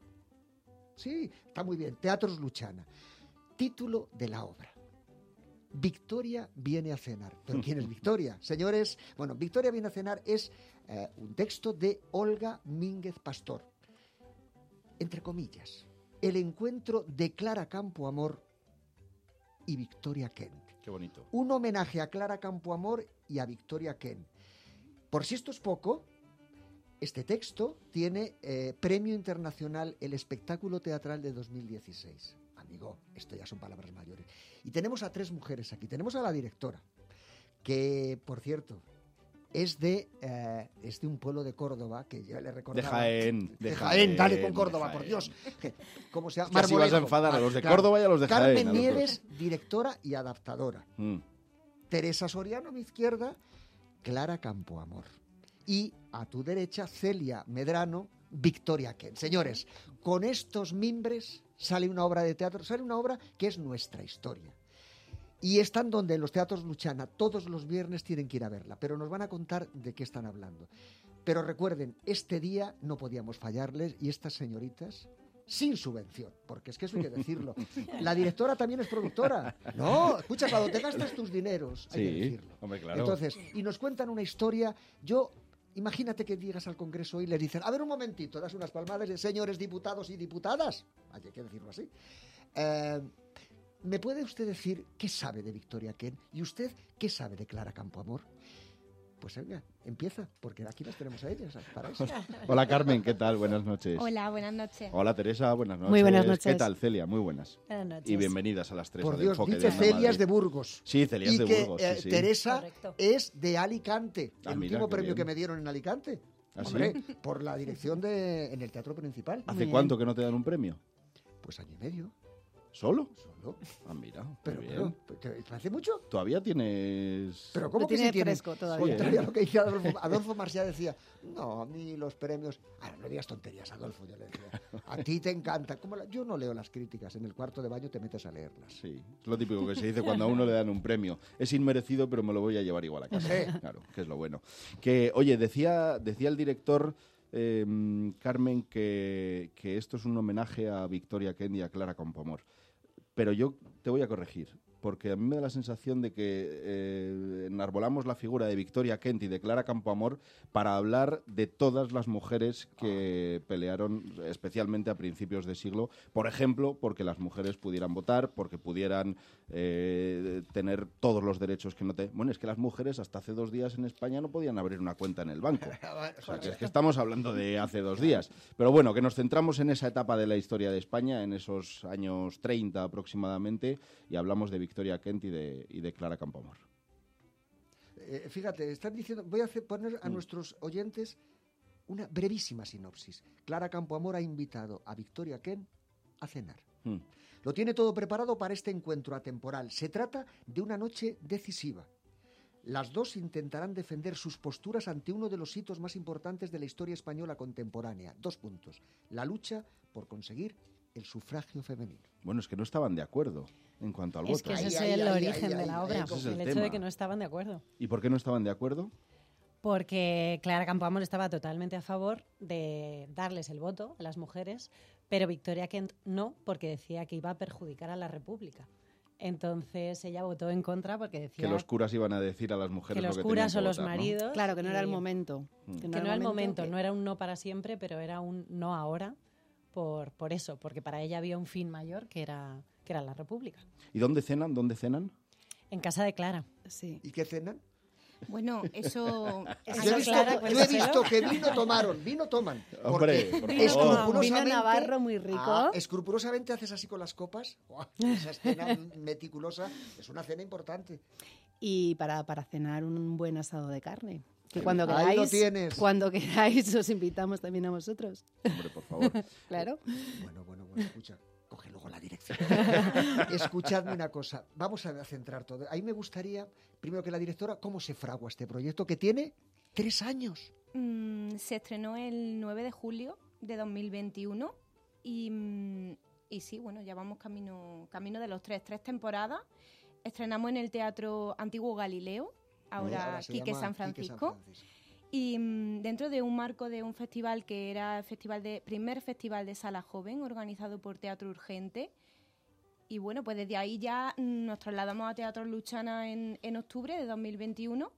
Sí, está muy bien, Teatros Luchana. Título de la obra. Victoria viene a cenar. ¿Pero quién es Victoria? Señores, bueno, Victoria viene a cenar es eh, un texto de Olga Mínguez Pastor. Entre comillas, el encuentro de Clara Campoamor y Victoria Kent. Qué bonito. Un homenaje a Clara Campoamor y a Victoria Kent. Por si esto es poco, este texto tiene eh, Premio Internacional El Espectáculo Teatral de dos mil dieciséis. Amigo, esto ya son palabras mayores. Y tenemos a tres mujeres aquí. Tenemos a la directora, que, por cierto, es de, eh, es de un pueblo de Córdoba, que ya le recordaba. De Jaén. De, de Jaén, Jaén, dale con Córdoba, por Dios. ¿Cómo se llama? Es que así vas a enfadar a los de Córdoba y a los de Jaén. Carmen Nieves, directora y adaptadora. Mm. Teresa Soriano, a mi izquierda. Clara Campoamor. Y a tu derecha, Celia Medrano, Victoria Kent. Señores, con estos mimbres sale una obra de teatro, sale una obra que es nuestra historia. Y están donde en los teatros Luchana, todos los viernes tienen que ir a verla, pero nos van a contar de qué están hablando. Pero recuerden, este día no podíamos fallarles y estas señoritas, sin subvención, porque es que eso hay que decirlo. La directora también es productora. No, escucha, cuando te gastas tus dineros, hay sí, que decirlo. Hombre, claro. Entonces, y nos cuentan una historia, yo... Imagínate que llegas al Congreso y les dicen, a ver un momentito, das unas palmadas de señores diputados y diputadas, hay que decirlo así. Eh, ¿Me puede usted decir qué sabe de Victoria Kent? ¿Y usted qué sabe de Clara Campoamor? Pues venga, empieza, porque aquí las tenemos a ellas para eso. Hola Carmen, ¿qué tal? Buenas noches. Hola, buenas noches. Hola Teresa, buenas noches. Muy buenas noches. ¿Qué tal Celia? Muy buenas. Buenas noches. Y bienvenidas a las tres. Por al Dios, Enfoque dice de Celia es de Burgos. Sí, Celia es de que, Burgos. Eh, sí, sí. Teresa Correcto. es de Alicante, Ah, el mira, último qué premio bien. que me dieron en Alicante. ¿Ah, Hombre, sí? por la dirección de en el Teatro Principal. ¿Hace cuánto que no te dan un premio? Pues año y medio. ¿Solo? Solo. Ah, mira, Pero, muy bien. pero, ¿te parece mucho? Todavía tienes... Pero ¿cómo Lo que tiene si tiene fresco todavía. Contrario a lo que dice Adolfo, Adolfo Marsella decía, no, a mí los premios... Ah, no digas tonterías, Adolfo, yo le decía. A ti te encanta. ¿Cómo la... Yo no leo las críticas, en el cuarto de baño te metes a leerlas. Sí, es lo típico que se dice cuando a uno le dan un premio. Es inmerecido, pero me lo voy a llevar igual a casa. Sí. Claro, que es lo bueno. Que, oye, decía, decía el director... Eh, Carmen, que, que esto es un homenaje a Victoria Kent y a Clara Campoamor. Pero yo te voy a corregir, porque a mí me da la sensación de que eh, enarbolamos la figura de Victoria Kent y de Clara Campoamor para hablar de todas las mujeres que pelearon, especialmente a principios de siglo, por ejemplo, porque las mujeres pudieran votar, porque pudieran eh, tener todos los derechos que no te... Bueno, es que las mujeres hasta hace dos días en España no podían abrir una cuenta en el banco. O sea, que es que estamos hablando de hace dos días. Pero bueno, que nos centramos en esa etapa de la historia de España, en esos años treinta aproximadamente, y hablamos de Victoria Kent y de, y de Clara Campoamor. Eh, fíjate, están diciendo, voy a hacer, poner a mm. nuestros oyentes una brevísima sinopsis. Clara Campoamor ha invitado a Victoria Kent a cenar. Mm. Lo tiene todo preparado para este encuentro atemporal. Se trata de una noche decisiva. Las dos intentarán defender sus posturas ante uno de los hitos más importantes de la historia española contemporánea. Dos puntos. La lucha por conseguir el sufragio femenino. Bueno, es que no estaban de acuerdo en cuanto al es voto. Es que ese ay, es el ay, origen ay, de ay, la ay, obra, ese es el el, hecho tema. de que no estaban de acuerdo. ¿Y por qué no estaban de acuerdo? Porque Clara Campoamor estaba totalmente a favor de darles el voto a las mujeres, pero Victoria Kent no, porque decía que iba a perjudicar a la República. Entonces ella votó en contra porque decía... Que los curas iban a decir a las mujeres que los lo que curas tenían o que votar, los maridos... ¿no? Claro, que no era el momento. Mm. Que no, que era, no era el momento, que... no era un no para siempre, pero era un no ahora por, por eso, porque para ella había un fin mayor que era, que era la República. ¿Y dónde cenan? ¿Dónde cenan? En casa de Clara. Sí. ¿Y qué cenan? Bueno, eso... eso yo, he visto, Clara, yo he visto que vino tomaron, vino toman. Hombre, por favor. Vino navarro muy rico. Ah, escrupulosamente haces así con las copas. Oh, esa escena meticulosa es una cena importante. Y para, para cenar un buen asado de carne. Que cuando Ahí queráis, lo tienes. Cuando queráis os invitamos también a vosotros. Hombre, por favor. Claro. Bueno, bueno, bueno, escucha. Coge luego la dirección. Escuchadme una cosa. Vamos a centrar todo. A mí me gustaría, primero que la directora, ¿cómo se fragua este proyecto que tiene tres años? Mm, se estrenó el nueve de julio de dos mil veintiuno y, mm, y sí, bueno, ya vamos camino, camino de los tres, tres temporadas. Estrenamos en el Teatro Antiguo Galileo, ahora, ahora Quique San Francisco. Quique San Francisco. Y mmm, dentro de un marco de un festival que era el festival de, primer festival de sala joven organizado por Teatro Urgente. Y bueno, pues desde ahí ya nos trasladamos a Teatro Luchana en, en octubre de dos mil veintiuno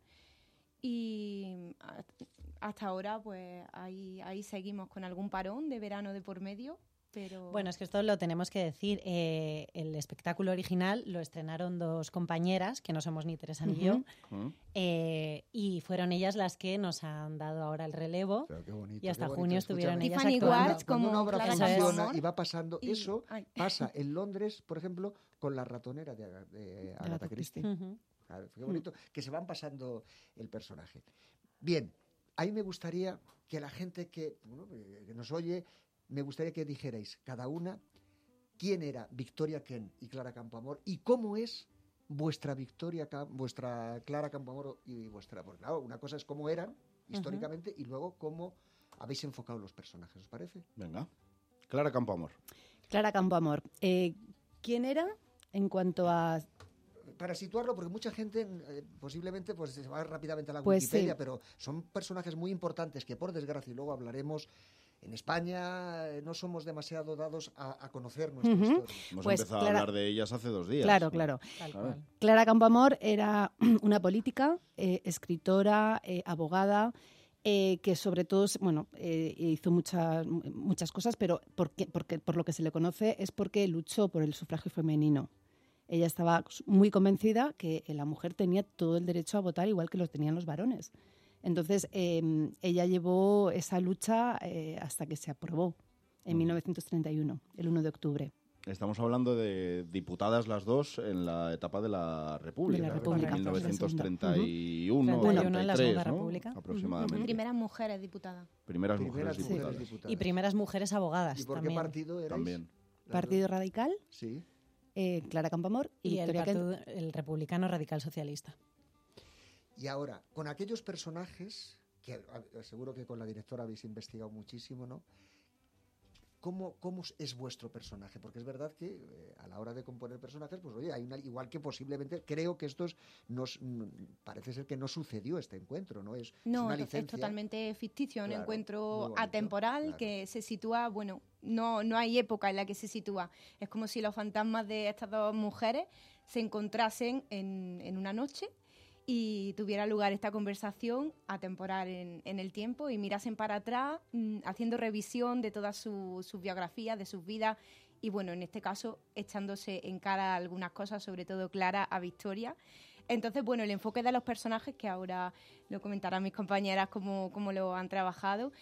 y hasta ahora pues ahí, ahí seguimos con algún parón de verano de por medio. Pero... Bueno, es que esto lo tenemos que decir. Eh, el espectáculo original lo estrenaron dos compañeras, que no somos ni Teresa ni uh-huh. yo, uh-huh. eh, y fueron ellas las que nos han dado ahora el relevo. Qué bonito, y hasta qué junio estuvieron Escúchame. ellas Tiffany actuando. Watts, como una obra Clara funciona Campoamor. y va pasando, y... eso Ay. pasa en Londres, por ejemplo, con La ratonera de, de Agatha Christie. Uh-huh. Claro, qué bonito, que se van pasando el personaje. Bien, a mí me gustaría que la gente que, bueno, que nos oye... Me gustaría que dijerais cada una quién era Victoria Kent y Clara Campoamor y cómo es vuestra Victoria, vuestra Clara Campoamor y vuestra... Porque claro, una cosa es cómo eran históricamente uh-huh. y luego cómo habéis enfocado los personajes, ¿os parece? Venga. Clara Campoamor. Clara Campoamor. Eh, ¿Quién era en cuanto a...? Para situarlo, porque mucha gente eh, posiblemente pues, se va rápidamente a la pues Wikipedia, sí. pero son personajes muy importantes que por desgracia, y luego hablaremos... En España no somos demasiado dados a, a conocer nuestra uh-huh. historia. Hemos pues empezado Clara... a hablar de ellas hace dos días. Claro, claro. claro. Clara Campoamor era una política, eh, escritora, eh, abogada, eh, que sobre todo, bueno, eh, hizo muchas muchas cosas, pero porque, porque, por lo que se le conoce es porque luchó por el sufragio femenino. Ella estaba muy convencida que la mujer tenía todo el derecho a votar igual que lo tenían los varones. Entonces, eh, ella llevó esa lucha eh, hasta que se aprobó en mm. mil novecientos treinta y uno, el uno de octubre. Estamos hablando de diputadas las dos en la etapa de la República, de la República mil novecientos treinta y uno, uh-huh. treinta y tres, ¿no? República. Aproximadamente. Uh-huh. Primeras mujeres diputadas. Primeras, primeras mujeres diputadas. diputadas. Y primeras mujeres abogadas ¿Y por también. qué partido erais? También. ¿Partido Radical? Sí. eh, Clara Campoamor y, y el, Victoria partido, Kent. el Republicano Radical Socialista. Y ahora, con aquellos personajes, que seguro que con la directora habéis investigado muchísimo, ¿no? ¿Cómo, ¿Cómo es vuestro personaje? Porque es verdad que eh, a la hora de componer personajes, pues oye, hay una, igual que posiblemente, creo que esto es, nos, parece ser que no sucedió este encuentro, ¿no? Es, no, es una es licencia. totalmente ficticio, Claro, un encuentro bonito, atemporal claro. que se sitúa, bueno, no, no hay época en la que se sitúa. Es como si los fantasmas de estas dos mujeres se encontrasen en, en una noche y tuviera lugar esta conversación atemporal en, en el tiempo y mirasen para atrás mmm, haciendo revisión de todas sus su biografías, de sus vidas y bueno, en este caso echándose en cara algunas cosas, sobre todo Clara a Victoria. Entonces, bueno, el enfoque de los personajes, que ahora lo comentarán mis compañeras cómo, cómo lo han trabajado,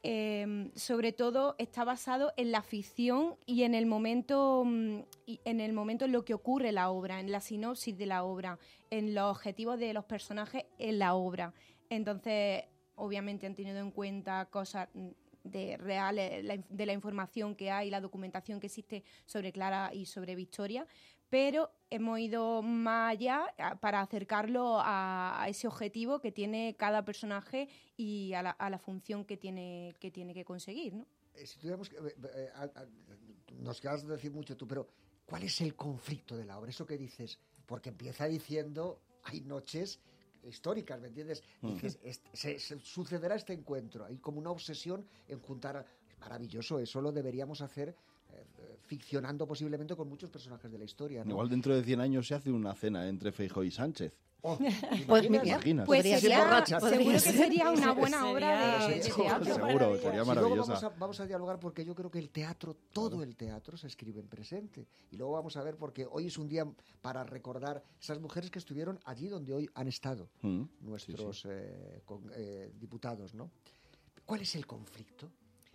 Eh, sobre todo está basado en la ficción y en el momento y en el momento en lo que ocurre en la obra, en la sinopsis de la obra, en los objetivos de los personajes en la obra. Entonces, obviamente han tenido en cuenta cosas de reales, la, de la información que hay, la documentación que existe sobre Clara y sobre Victoria, pero hemos ido más allá para acercarlo a, a ese objetivo que tiene cada personaje y a la, a la función que tiene que tiene que conseguir, ¿no? Eh, si tuviéramos que, eh, eh, eh, nos quedas de decir mucho tú, pero ¿cuál es el conflicto de la obra? Eso que dices, porque empieza diciendo, hay noches históricas, ¿me entiendes? Dices, es, se, se sucederá este encuentro, hay como una obsesión en juntar, es maravilloso, eso lo deberíamos hacer eh, ficcionando posiblemente con muchos personajes de la historia, ¿no? Igual dentro de cien años se hace una cena entre Feijóo y Sánchez. Oh, pues, ¿Imaginas? pues sería, borracha, seguro que sería una buena obra de, de teatro. Seguro, sería maravillosa. Y luego vamos a, vamos a dialogar porque yo creo que el teatro, todo el teatro se escribe en presente. Y luego vamos a ver porque hoy es un día para recordar esas mujeres que estuvieron allí donde hoy han estado mm, nuestros sí, sí. Eh, con, eh, diputados, ¿no? ¿Cuál es el conflicto?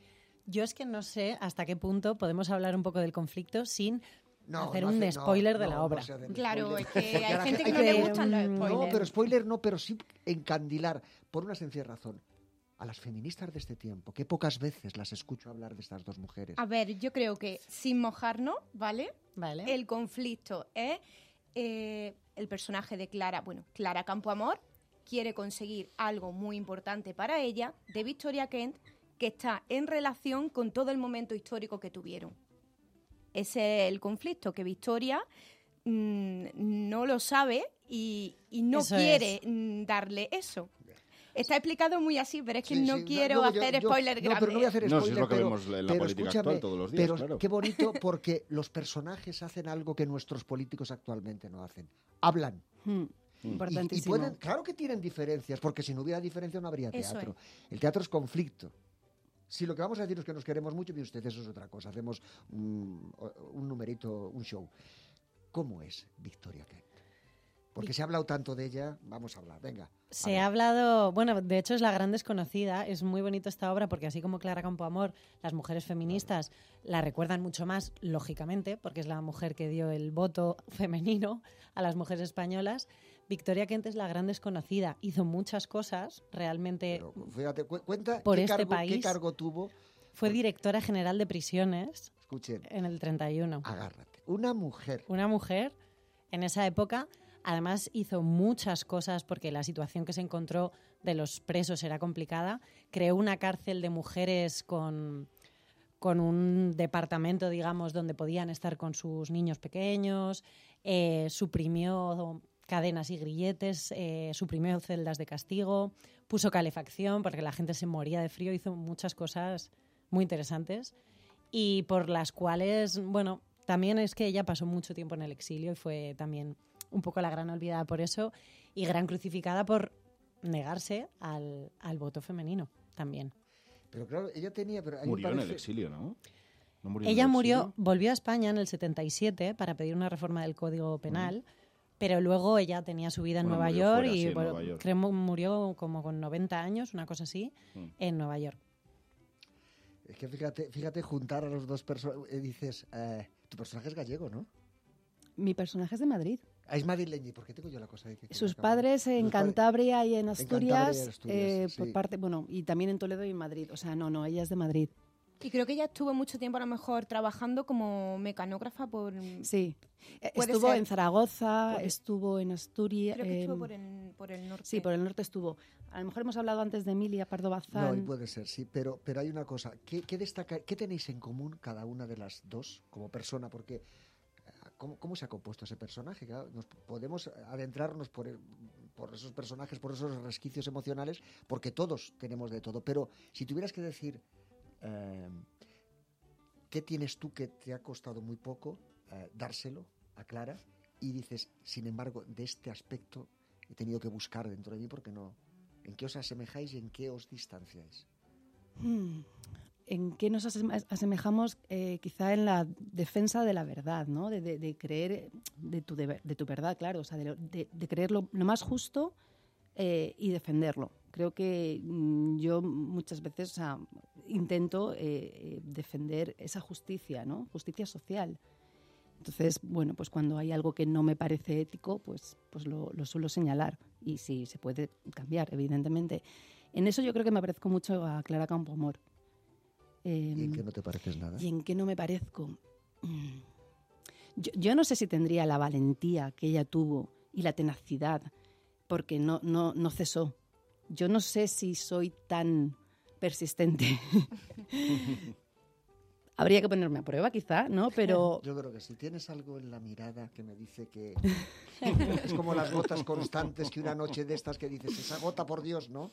Yo es que no sé hasta qué punto podemos hablar un poco del conflicto sin No, hacer no un hace, spoiler no, de la no, obra. No claro, spoiler. es que hay Porque gente que hay no le gustan los spoilers. No, pero spoiler no, pero sí encandilar, por una sencilla razón. A las feministas de este tiempo, que pocas veces las escucho hablar de estas dos mujeres. A ver, yo creo que sin mojarnos, ¿vale? Vale. El conflicto es eh, el personaje de Clara, bueno, Clara Campoamor quiere conseguir algo muy importante para ella de Victoria Kent, que está en relación con todo el momento histórico que tuvieron. Ese es el conflicto, que Victoria mmm, no lo sabe y, y no eso quiere es. mmm, darle eso. Está explicado muy así, pero es que sí, no sí, quiero no, hacer yo, spoiler yo, grande. No, pero no voy a hacer spoiler, no, si es lo que pero, vemos en la pero política escúchame, actual todos los días, pero claro. qué bonito porque los personajes hacen algo que nuestros políticos actualmente no hacen. Hablan. Hmm. Importantísimo. Y, y pueden, claro que tienen diferencias, porque si no hubiera diferencia no habría teatro. Es. El teatro es conflicto. Si lo que vamos a decir es que nos queremos mucho, y usted, eso es otra cosa. Hacemos un, un numerito, un show. ¿Cómo es Victoria Kent? Porque se ha hablado tanto de ella, vamos a hablar, venga. Se ha hablado, bueno, de hecho es la gran desconocida, es muy bonito esta obra porque así como Clara Campoamor, las mujeres feministas claro. la recuerdan mucho más, lógicamente, porque es la mujer que dio el voto femenino a las mujeres españolas. Victoria Kent es la gran desconocida, hizo muchas cosas realmente. Pero, fíjate, cu cuenta por qué, este cargo, país. qué cargo tuvo. Fue directora general de prisiones. Escuchen, en el treinta y uno. Agárrate. Una mujer. Una mujer en esa época. Además hizo muchas cosas porque la situación que se encontró de los presos era complicada. Creó una cárcel de mujeres con, con un departamento, digamos, donde podían estar con sus niños pequeños. Eh, suprimió cadenas y grilletes, eh, suprimió celdas de castigo, puso calefacción porque la gente se moría de frío. Hizo muchas cosas muy interesantes y por las cuales, bueno, también es que ella pasó mucho tiempo en el exilio y fue también un poco la gran olvidada por eso y gran crucificada por negarse al, al voto femenino también. Pero claro, ella tenía... Pero murió parece... en el exilio, ¿no? ¿No murió ella en el murió, exilio? volvió a España en el setenta y siete para pedir una reforma del Código Penal, mm. pero luego ella tenía su vida en bueno, Nueva York fuera, y sí, bueno, Nueva York. creo murió como con noventa años, una cosa así, mm. en Nueva York. Es que fíjate, fíjate juntar a los dos personajes, eh, dices, eh, tu personaje es gallego, ¿no? Mi personaje es de Madrid. Ah, es madrileño. ¿Por qué tengo yo la cosa de que... Sus padres en Sus Cantabria y en Asturias, en Asturias eh, sí. por parte, bueno, y también en Toledo y en Madrid. O sea, no, no, ella es de Madrid. Y creo que ella estuvo mucho tiempo a lo mejor trabajando como mecanógrafa por... Sí, ¿Puede estuvo ser? en Zaragoza, Por- estuvo en Asturias. Creo que estuvo em, por el, por el norte. Sí, por el norte estuvo. A lo mejor hemos hablado antes de Emilia Pardo No, Bazán. y puede ser, sí, pero, pero hay una cosa. ¿Qué, qué, destaca, ¿Qué tenéis en común cada una de las dos como persona? Porque, eh, ¿cómo, cómo se ha compuesto ese personaje? Claro, nos podemos adentrarnos por, el- por esos personajes, por esos resquicios emocionales, porque todos tenemos de todo. Pero si tuvieras que decir, eh, ¿qué tienes tú que te ha costado muy poco eh, dárselo a Clara? Y dices, sin embargo, de este aspecto he tenido que buscar dentro de mí porque no... ¿En qué os asemejáis y en qué os distanciáis? Hmm. ¿En qué nos asem- asemejamos? Eh, quizá en la defensa de la verdad, ¿no? De, de- de creer de tu, deber- de tu verdad, claro. O sea, de, lo- de- de creer lo, lo más justo eh, y defenderlo. Creo que mm, yo muchas veces, o sea, intento eh, eh, defender esa justicia, ¿no? Justicia social. Entonces, bueno, pues cuando hay algo que no me parece ético, pues, pues lo, lo suelo señalar. Y sí, se puede cambiar, evidentemente. En eso yo creo que me parezco mucho a Clara Campoamor. Eh, ¿Y en qué no te pareces nada? ¿Y en qué no me parezco? Mm. Yo, yo no sé si tendría la valentía que ella tuvo y la tenacidad, porque no, no, no cesó. Yo no sé si soy tan persistente. Habría que ponerme a prueba, quizá, ¿no? Pero Yo creo que si tienes algo en la mirada que me dice que es como las gotas constantes que una noche de estas que dices, esa gota, por Dios, ¿no?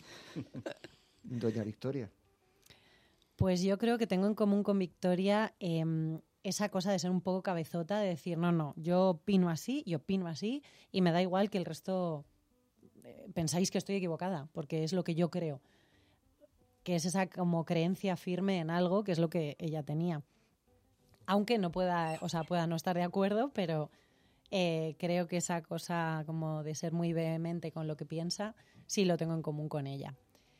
Doña Victoria. Pues yo creo que tengo en común con Victoria em, esa cosa de ser un poco cabezota, de decir, no, no, yo opino así, yo opino así, y me da igual que el resto eh, pensáis que estoy equivocada, porque es lo que yo creo. Que es esa como creencia firme en algo, que es lo que ella tenía. Aunque no pueda, o sea, pueda no estar de acuerdo, pero eh, creo que esa cosa como de ser muy vehemente con lo que piensa, sí lo tengo en común con ella.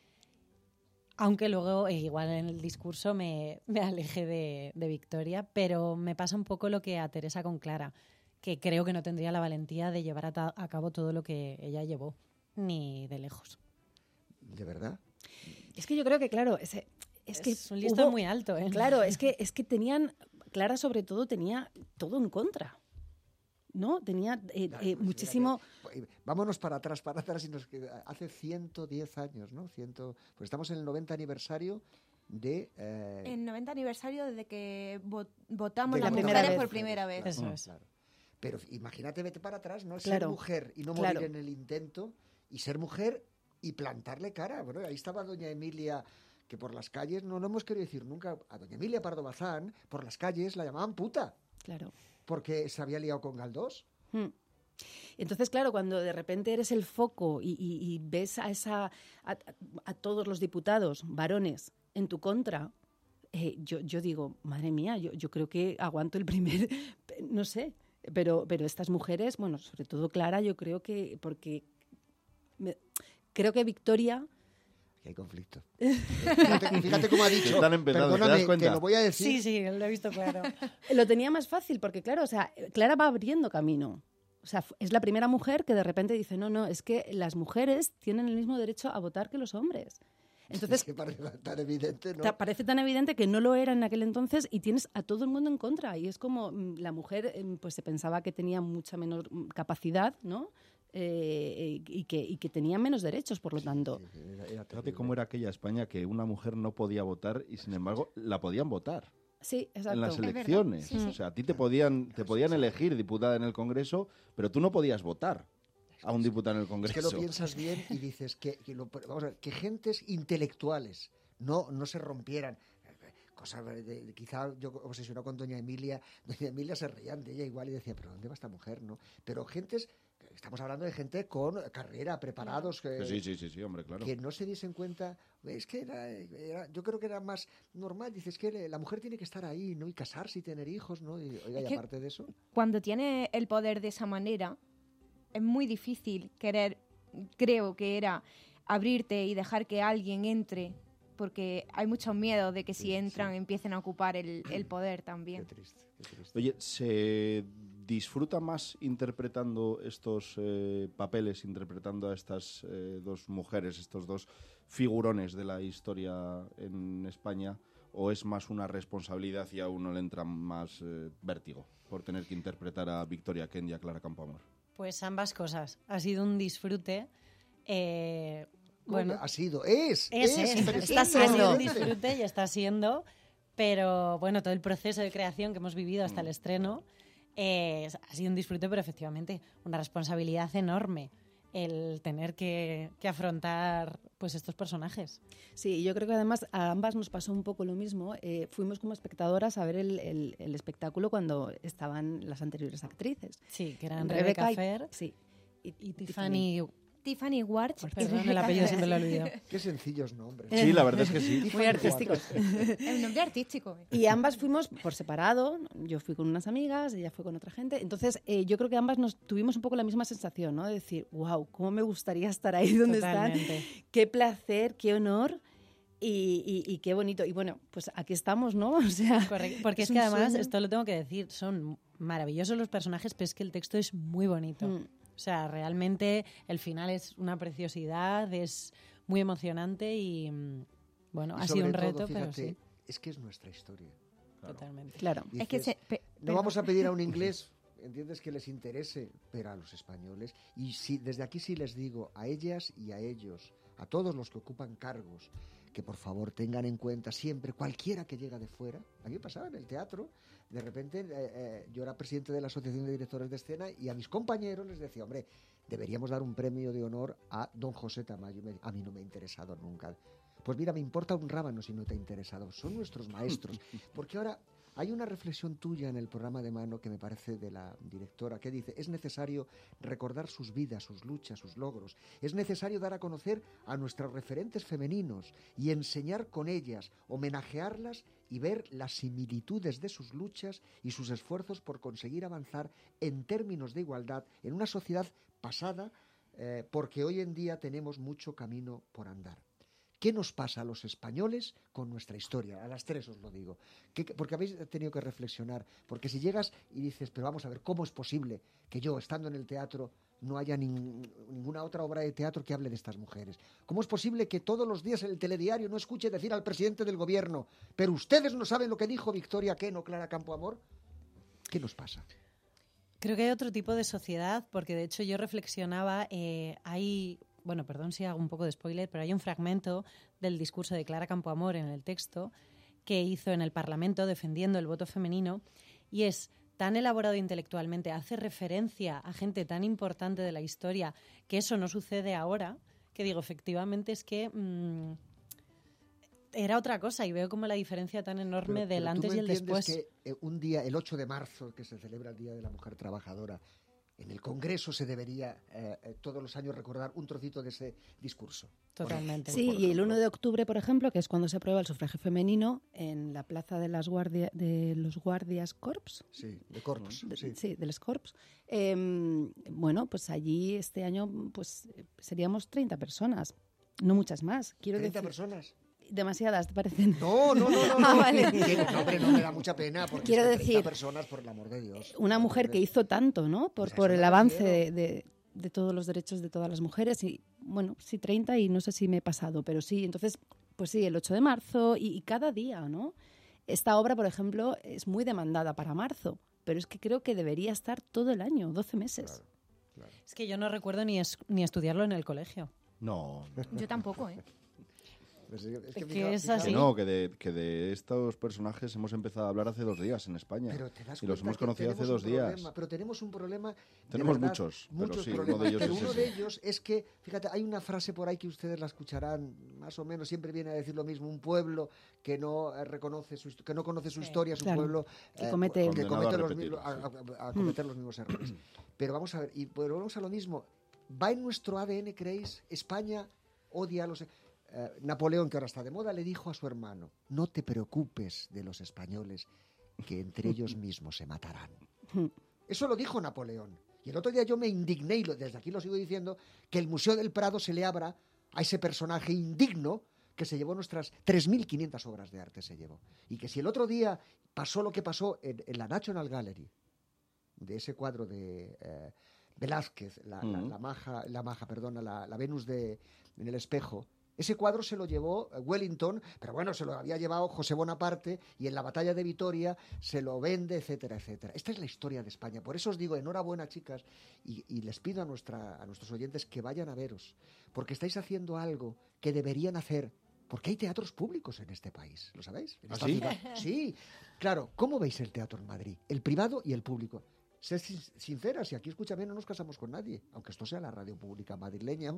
Aunque luego, eh, igual en el discurso, me, me alejé de, de Victoria, pero me pasa un poco lo que a Teresa con Clara, que creo que no tendría la valentía de llevar a, ta- a cabo todo lo que ella llevó, ni de lejos. ¿De verdad? es que yo creo que, claro, es, es que Es un listón hubo- muy alto, ¿eh? Claro, es que, es que tenían, Clara sobre todo tenía todo en contra, ¿no? Tenía eh, eh, muchísimo... Vámonos para atrás, para atrás, y nos queda- hace ciento diez años, ¿no? Ciento, pues estamos en el noventa aniversario de... eh, El noventa aniversario desde que vo- votamos de las la mujeres primera por vez. primera vez. Claro, Eso es. claro. Pero imagínate, vete para atrás, ¿no? Claro, Ser mujer y no claro. morir en el intento, y ser mujer y plantarle cara. Bueno, ahí estaba doña Emilia, que por las calles, no, no hemos querido decir nunca, a doña Emilia Pardo Bazán, por las calles la llamaban puta, Claro. porque se había liado con Galdós. Hmm. Entonces, claro, cuando de repente eres el foco y, y- y ves a, esa, a, a todos los diputados varones en tu contra, eh, yo, yo digo, madre mía, yo, yo creo que aguanto el primer, no sé, pero, pero estas mujeres, bueno, sobre todo Clara, yo creo que, porque me- creo que Victoria... Aquí hay conflicto. Fíjate, fíjate cómo ha dicho. Están empezando, ¿te das Perdóname, cuenta? te lo voy a decir. Sí, sí, lo he visto claro. Lo tenía más fácil porque, claro, o sea, Clara va abriendo camino. O sea, fu- es la primera mujer que de repente dice, no, no, es que las mujeres tienen el mismo derecho a votar que los hombres. Entonces, Es que parece tan evidente, ¿no? ta- parece tan evidente que no lo era en aquel entonces y tienes a todo el mundo en contra. Y es como mm, la mujer mm, pues se pensaba que tenía mucha menor mm, capacidad, ¿no? Eh, y, que, y que tenía menos derechos, por lo tanto. Fíjate cómo era aquella España que una mujer no podía votar y sin embargo la podían votar Sí, exacto. en las Es verdad. elecciones. Sí, sí. O sea, a ti te podían, te podían elegir diputada en el Congreso, pero tú no podías votar a un diputado en el Es Congreso. que lo piensas bien y dices que, que lo- vamos a ver, que gentes intelectuales no, no se rompieran. Cosa de, de- quizá yo obsesionado con doña Emilia, doña Emilia se reían de ella igual y decía, pero ¿dónde va esta mujer? ¿No? Pero gentes, estamos hablando de gente con carrera, preparados, que, Sí, sí, sí, sí, hombre, claro. que no se diesen cuenta. Es que era, era- yo creo que era más normal, dices que la mujer tiene que estar ahí, ¿no? Y casarse y tener hijos, ¿no? Y, oiga, Es y que- aparte de eso... Cuando tiene el poder de esa manera, es muy difícil querer, creo que era abrirte y dejar que alguien entre, porque hay muchos miedos de que si entran empiecen a ocupar el, el poder también. Oye, ¿se disfruta más interpretando estos eh, papeles, interpretando a estas eh, dos mujeres, estos dos figurones de la historia en España? o es más una responsabilidad y a uno le entra más eh, vértigo por tener que interpretar a Victoria Kent y a Clara Campoamor? Pues ambas cosas. Ha sido un disfrute. Eh, bueno, ha sido, es, es, es, es, es está siendo un disfrute y está siendo, pero bueno, todo el proceso de creación que hemos vivido hasta el estreno eh, ha sido un disfrute, pero efectivamente una responsabilidad enorme el tener que, que afrontar pues estos personajes. Sí, yo creo que además a ambas nos pasó un poco lo mismo. Eh, fuimos como espectadoras a ver el, el, el espectáculo cuando estaban las anteriores actrices. Sí, que eran Rebecca, Rebecca Fer y, sí, y, y Tiffany... Tiffany Warch. Pues perdón, el apellido siempre lo he olvidado. Qué sencillos nombres. Sí, la verdad es que sí. Muy artísticos. El nombre artístico. Y ambas fuimos por separado. Yo fui con unas amigas, ella fue con otra gente. Entonces, eh, yo creo que ambas nos tuvimos un poco la misma sensación, ¿no? De decir, wow, cómo me gustaría estar ahí donde Totalmente. Están. Qué placer, qué honor. Y, y, y qué bonito. Y bueno, pues aquí estamos, ¿no? O sea, correcto. Porque es, es que además, sueño. Esto lo tengo que decir, son maravillosos los personajes, pero es que el texto es muy bonito. Mm. O sea, realmente el final es una preciosidad, es muy emocionante y, bueno, y ha sido un reto, todo, fíjate, pero sí. Es que es nuestra historia. Claro. Totalmente. Claro. Dices, es que se, pe, no vamos a pedir a un inglés, entiendes, que les interese, pero a los españoles. Y si, desde aquí sí les digo a ellas y a ellos, a todos los que ocupan cargos, que por favor tengan en cuenta siempre cualquiera que llega de fuera. A mí me pasaba en el teatro, de repente eh, eh, yo era presidente de la Asociación de Directores de Escena y a mis compañeros les decía, hombre, deberíamos dar un premio de honor a don José Tamayo. A mí no me ha interesado nunca. Pues mira, me importa un rábano si no te ha interesado. Son nuestros maestros. Porque ahora hay una reflexión tuya en el programa de Mano que me parece de la directora, que dice, es necesario recordar sus vidas, sus luchas, sus logros. Es necesario dar a conocer a nuestros referentes femeninos y enseñar con ellas, homenajearlas y ver las similitudes de sus luchas y sus esfuerzos por conseguir avanzar en términos de igualdad en una sociedad pasada, eh, porque hoy en día tenemos mucho camino por andar. ¿Qué nos pasa a los españoles con nuestra historia? A las tres os lo digo. ¿Qué, porque habéis tenido que reflexionar. Porque si llegas y dices, pero vamos a ver, ¿cómo es posible que yo, estando en el teatro, no haya nin, ninguna otra obra de teatro que hable de estas mujeres? ¿Cómo es posible que todos los días en el telediario no escuche decir al presidente del gobierno, pero ustedes no saben lo que dijo Victoria Kent o Clara Campoamor? ¿Qué nos pasa? Creo que hay otro tipo de sociedad, porque de hecho yo reflexionaba, eh, hay... Bueno, perdón si hago un poco de spoiler, pero hay un fragmento del discurso de Clara Campoamor en el texto que hizo en el Parlamento defendiendo el voto femenino y es tan elaborado intelectualmente, hace referencia a gente tan importante de la historia que eso no sucede ahora, que digo, efectivamente es que mmm, era otra cosa y veo como la diferencia tan enorme pero, del pero antes y el después. Que eh, un día, el ocho de marzo, que se celebra el Día de la Mujer Trabajadora, en el Congreso se debería eh, todos los años recordar un trocito de ese discurso. Totalmente. Sí, y el uno de octubre, por ejemplo, que es cuando se aprueba el sufragio femenino en la plaza de, las guardia, de los Guardias Corps. Sí, de Corps. De, sí. sí, de los Corps. Eh, bueno, pues allí este año pues seríamos treinta personas, no muchas más. Quiero ¿treinta decir, personas? Demasiadas, ¿te parecen? No, no, no, no. ah, no. Vale. No, hombre, no me da mucha pena porque quiero es que decir, personas, por el amor de Dios. Una mujer que hizo tanto, ¿no? Por, pues por el avance de, de, de todos los derechos de todas las mujeres. Y bueno, sí, treinta y no sé si me he pasado, pero sí. Entonces, pues sí, el ocho de marzo y, y cada día, ¿no? Esta obra, por ejemplo, es muy demandada para marzo, pero es que creo que debería estar todo el año, doce meses. Claro, claro. Es que yo no recuerdo ni, es, ni estudiarlo en el colegio. No. Yo tampoco, ¿eh? Pues es que, es que fija, es fija, así. Que no, que de, que de estos personajes hemos empezado a hablar hace dos días en España. Pero te das y los hemos que conocido hace dos problema, días. Pero tenemos un problema. Tenemos verdad, muchos, muchos pero sí, problemas. uno de ellos pero es uno ese. de ellos es que, fíjate, hay una frase por ahí que ustedes la escucharán, más o menos, siempre viene a decir lo mismo. Un pueblo que no eh, reconoce su, que no conoce su sí, historia, es un claro, pueblo que eh, comete, que comete los, repetir, mismos, sí. a, a, a cometer los mismos errores. Pero vamos a ver, y volvemos a lo mismo. ¿Va en nuestro A D N, creéis? España odia a los... Uh, Napoleón, que ahora está de moda, le dijo a su hermano, no te preocupes de los españoles, que entre ellos mismos se matarán. Eso lo dijo Napoleón. Y el otro día yo me indigné, y lo, desde aquí lo sigo diciendo, que el Museo del Prado se le abra a ese personaje indigno que se llevó nuestras tres mil quinientas obras de arte, se llevó. Y que si el otro día pasó lo que pasó en, en la National Gallery, de ese cuadro de eh, Velázquez, la, uh-huh. la, la, maja, la maja, perdona, la, la Venus de, en el espejo, Ese cuadro se lo llevó Wellington, pero bueno, se lo había llevado José Bonaparte y en la batalla de Vitoria se lo vende, etcétera, etcétera. Esta es la historia de España. Por eso os digo, enhorabuena, chicas, y, y les pido a, nuestra, a nuestros oyentes que vayan a veros, porque estáis haciendo algo que deberían hacer, porque hay teatros públicos en este país, ¿lo sabéis? En ¿Ah, esta sí? ciudad. Sí, claro. ¿Cómo veis el teatro en Madrid? El privado y el público. Sed sinceras, y aquí escúchame, no nos casamos con nadie, aunque esto sea la radio pública madrileña.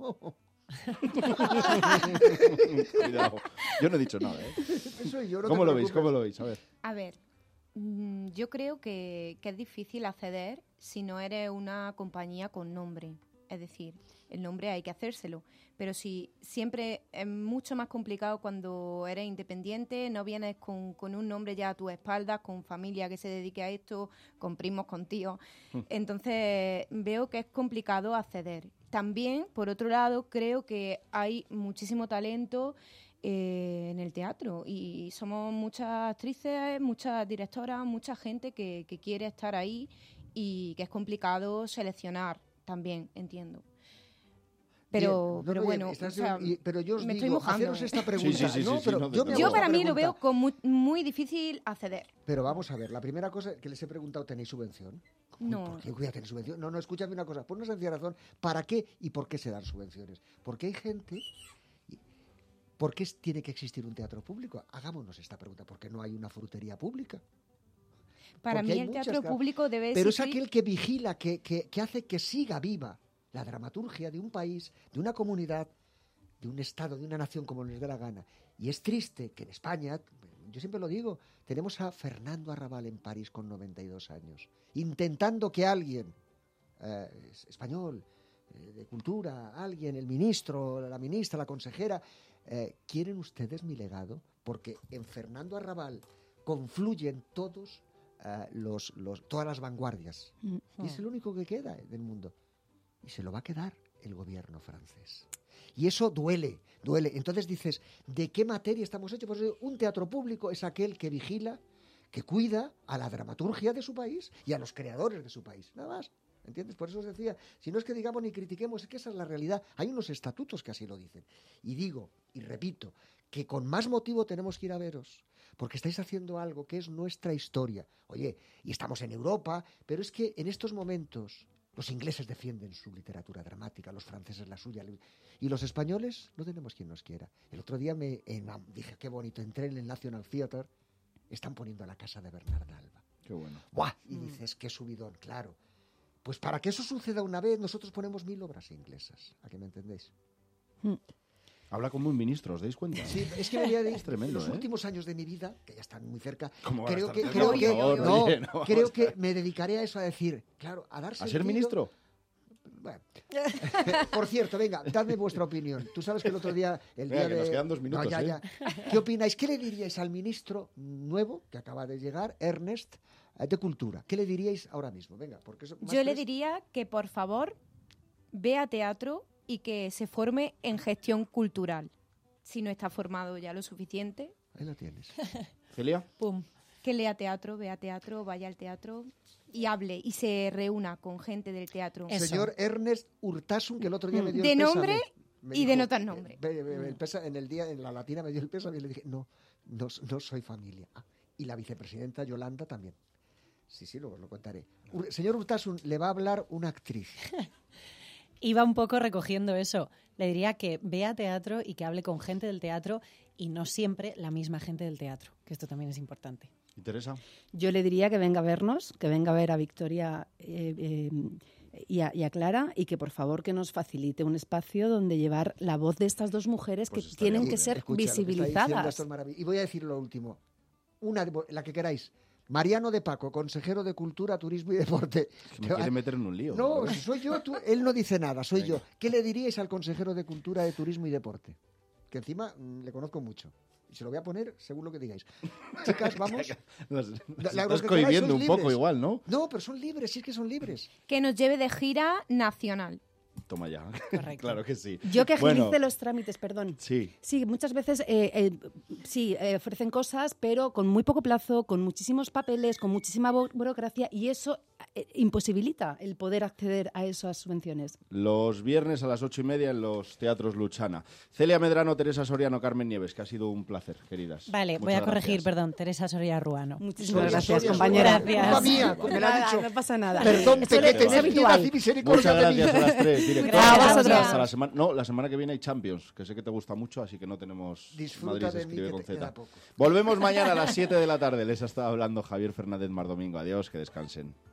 Cuidado, yo no he dicho nada, ¿eh? Eso yo, no ¿Cómo te lo veis? preocupes. ¿Cómo lo veis? A ver. A ver, mm, yo creo que, que es difícil acceder si no eres una compañía con nombre. Es decir, el nombre hay que hacérselo. Pero si siempre es mucho más complicado cuando eres independiente, no vienes con, con un nombre ya a tus espaldas, con familia que se dedique a esto, con primos, con tíos. Entonces veo que es complicado acceder. También, por otro lado, creo que hay muchísimo talento eh, en el teatro y somos muchas actrices, muchas directoras, mucha gente que, que quiere estar ahí y que es complicado seleccionar también, entiendo. Pero, Bien, pero no, no, bueno, estás- o sea, y- pero yo os me digo, estoy mojando. haceros esta ¿eh? pregunta. Sí, sí, sí, no, sí, pero no te yo, me hago Yo esta para mí lo pregunta. veo como muy, muy difícil acceder. Pero vamos a ver, la primera cosa que les he preguntado, ¿tenéis subvención? No. ¿Por qué voy a tener subvención? No, no, escúchame una cosa, por una sencilla razón, ¿para qué y por qué se dan subvenciones? Porque hay gente... y- ¿Por qué tiene que existir un teatro público? Hagámonos esta pregunta, ¿por qué no hay una frutería pública? Para Porque mí hay el muchas teatro ca- público debe Pero es existir- aquel que vigila, que, que, que hace que siga viva la dramaturgia de un país, de una comunidad, de un Estado, de una nación, como les dé la gana. Y es triste que en España, yo siempre lo digo, tenemos a Fernando Arrabal en París con noventa y dos años, intentando que alguien, eh, es- español, eh, de cultura, alguien, el ministro, la ministra, la consejera, eh, ¿quieren ustedes mi legado? Porque en Fernando Arrabal confluyen todos eh, los, los, todas las vanguardias. Mm. Y es el único que queda del mundo. Y se lo va a quedar el gobierno francés. Y eso duele, duele. Entonces dices, ¿de qué materia estamos hechos? Pues un teatro público es aquel que vigila, que cuida a la dramaturgia de su país y a los creadores de su país. Nada más. ¿Entiendes? Por eso os decía, si no es que digamos ni critiquemos, es que esa es la realidad. Hay unos estatutos que así lo dicen. Y digo, y repito, que con más motivo tenemos que ir a veros, porque estáis haciendo algo que es nuestra historia. Oye, y estamos en Europa, pero es que en estos momentos los ingleses defienden su literatura dramática, los franceses la suya, y los españoles no tenemos quien nos quiera. El otro día me enam- dije, qué bonito, entré en el National Theatre, están poniendo la casa de Bernarda Alba. Qué bueno. ¡Buah! Y dices, qué subidón, claro. Pues para que eso suceda una vez, nosotros ponemos mil obras inglesas. ¿A qué me entendéis? Habla como un ministro, ¿os dais cuenta? Sí, es que me había de, Es tremendo, los ¿eh? últimos años de mi vida, que ya están muy cerca, ¿Cómo van a creo estar que, cerca? creo Por que, favor, no, oye, no, vamos creo a que ver. me dedicaré a eso, a decir, claro, a dar ¿A ser sentido- ministro? Bueno. Por cierto, venga, dadme vuestra opinión. Tú sabes que el otro día, el Venga, día que de... nos quedan dos minutos, No, ya, ¿eh? ya. ¿Qué opináis? ¿Qué le diríais al ministro nuevo que acaba de llegar, Ernest, eh, de Cultura? ¿Qué le diríais ahora mismo? Venga, porque eso, más Yo le fres- diría que por favor vea teatro y que se forme en gestión cultural. Si no está formado ya lo suficiente, Ahí lo tienes. ¿Celia? pum, que lea teatro, vea teatro, vaya al teatro y hable y se reúna con gente del teatro. Señor Ernest Urtasun, que el otro día me dio De el pésame. nombre Me y de dijo, no tan nombre. ve- ve- ve, el pesa- en el día, en la latina me dio el pésame y le dije, no, no, no soy familia. Ah, y la vicepresidenta Yolanda también. Sí, sí, luego os lo contaré. Ur- señor Urtasun, le va a hablar una actriz. Iba un poco recogiendo eso. Le diría que vea teatro y que hable con gente del teatro y no siempre la misma gente del teatro, que esto también es importante. ¿Y Teresa? Yo le diría que venga a vernos, que venga a ver a Victoria eh, eh, y, a, y a Clara y que por favor que nos facilite un espacio donde llevar la voz de estas dos mujeres Pues que está tienen bien. que ser Escucha, lo que está diciendo, visibilizadas. esto es marav- y voy a decir lo último. Una, de- la que queráis. Mariano de Paco, consejero de Cultura, Turismo y Deporte. Me quiere meter en un lío. No, si soy yo, tú- él no dice nada, soy Venga. yo. ¿Qué le diríais al consejero de Cultura, de Turismo y Deporte? Que encima mm, le conozco mucho. Y se lo voy a poner según lo que digáis. Chicas, vamos. Las- La- las la- estás los que queráis, cohibiendo sois un poco libres. igual, ¿no? No, pero son libres, sí es que son libres. Que nos lleve de gira nacional. Toma ya. Claro que sí. Yo que agilice Bueno, los trámites, perdón. Sí. Sí, muchas veces eh, eh, sí eh, ofrecen cosas, pero con muy poco plazo, con muchísimos papeles, con muchísima bu- burocracia y eso eh, imposibilita el poder acceder a esas subvenciones. Los viernes a las ocho y media en los teatros Luchana. Celia Medrano, Teresa Soriano, Carmen Nieves, que ha sido un placer, queridas. Vale, Muchas voy a corregir, gracias. perdón, Teresa Soria Ruano. Muchísimas gracias, compañera. Gracias. Culpa mía, me lo ha Nada, dicho. no pasa nada. Perdón, Esto te es- que es tener piedad habitual. y misericordia Muchas de mí. gracias a las tres, directora. Gracias a vosotros. Hasta la semana, no, la semana que viene hay Champions, que sé que te gusta mucho, así que no tenemos Disfruta Madrid se de mí, escribe que con te queda Z. poco. Volvemos mañana a las siete de la tarde. Les ha estado hablando Javier Fernández Mardomingo. Adiós, que descansen.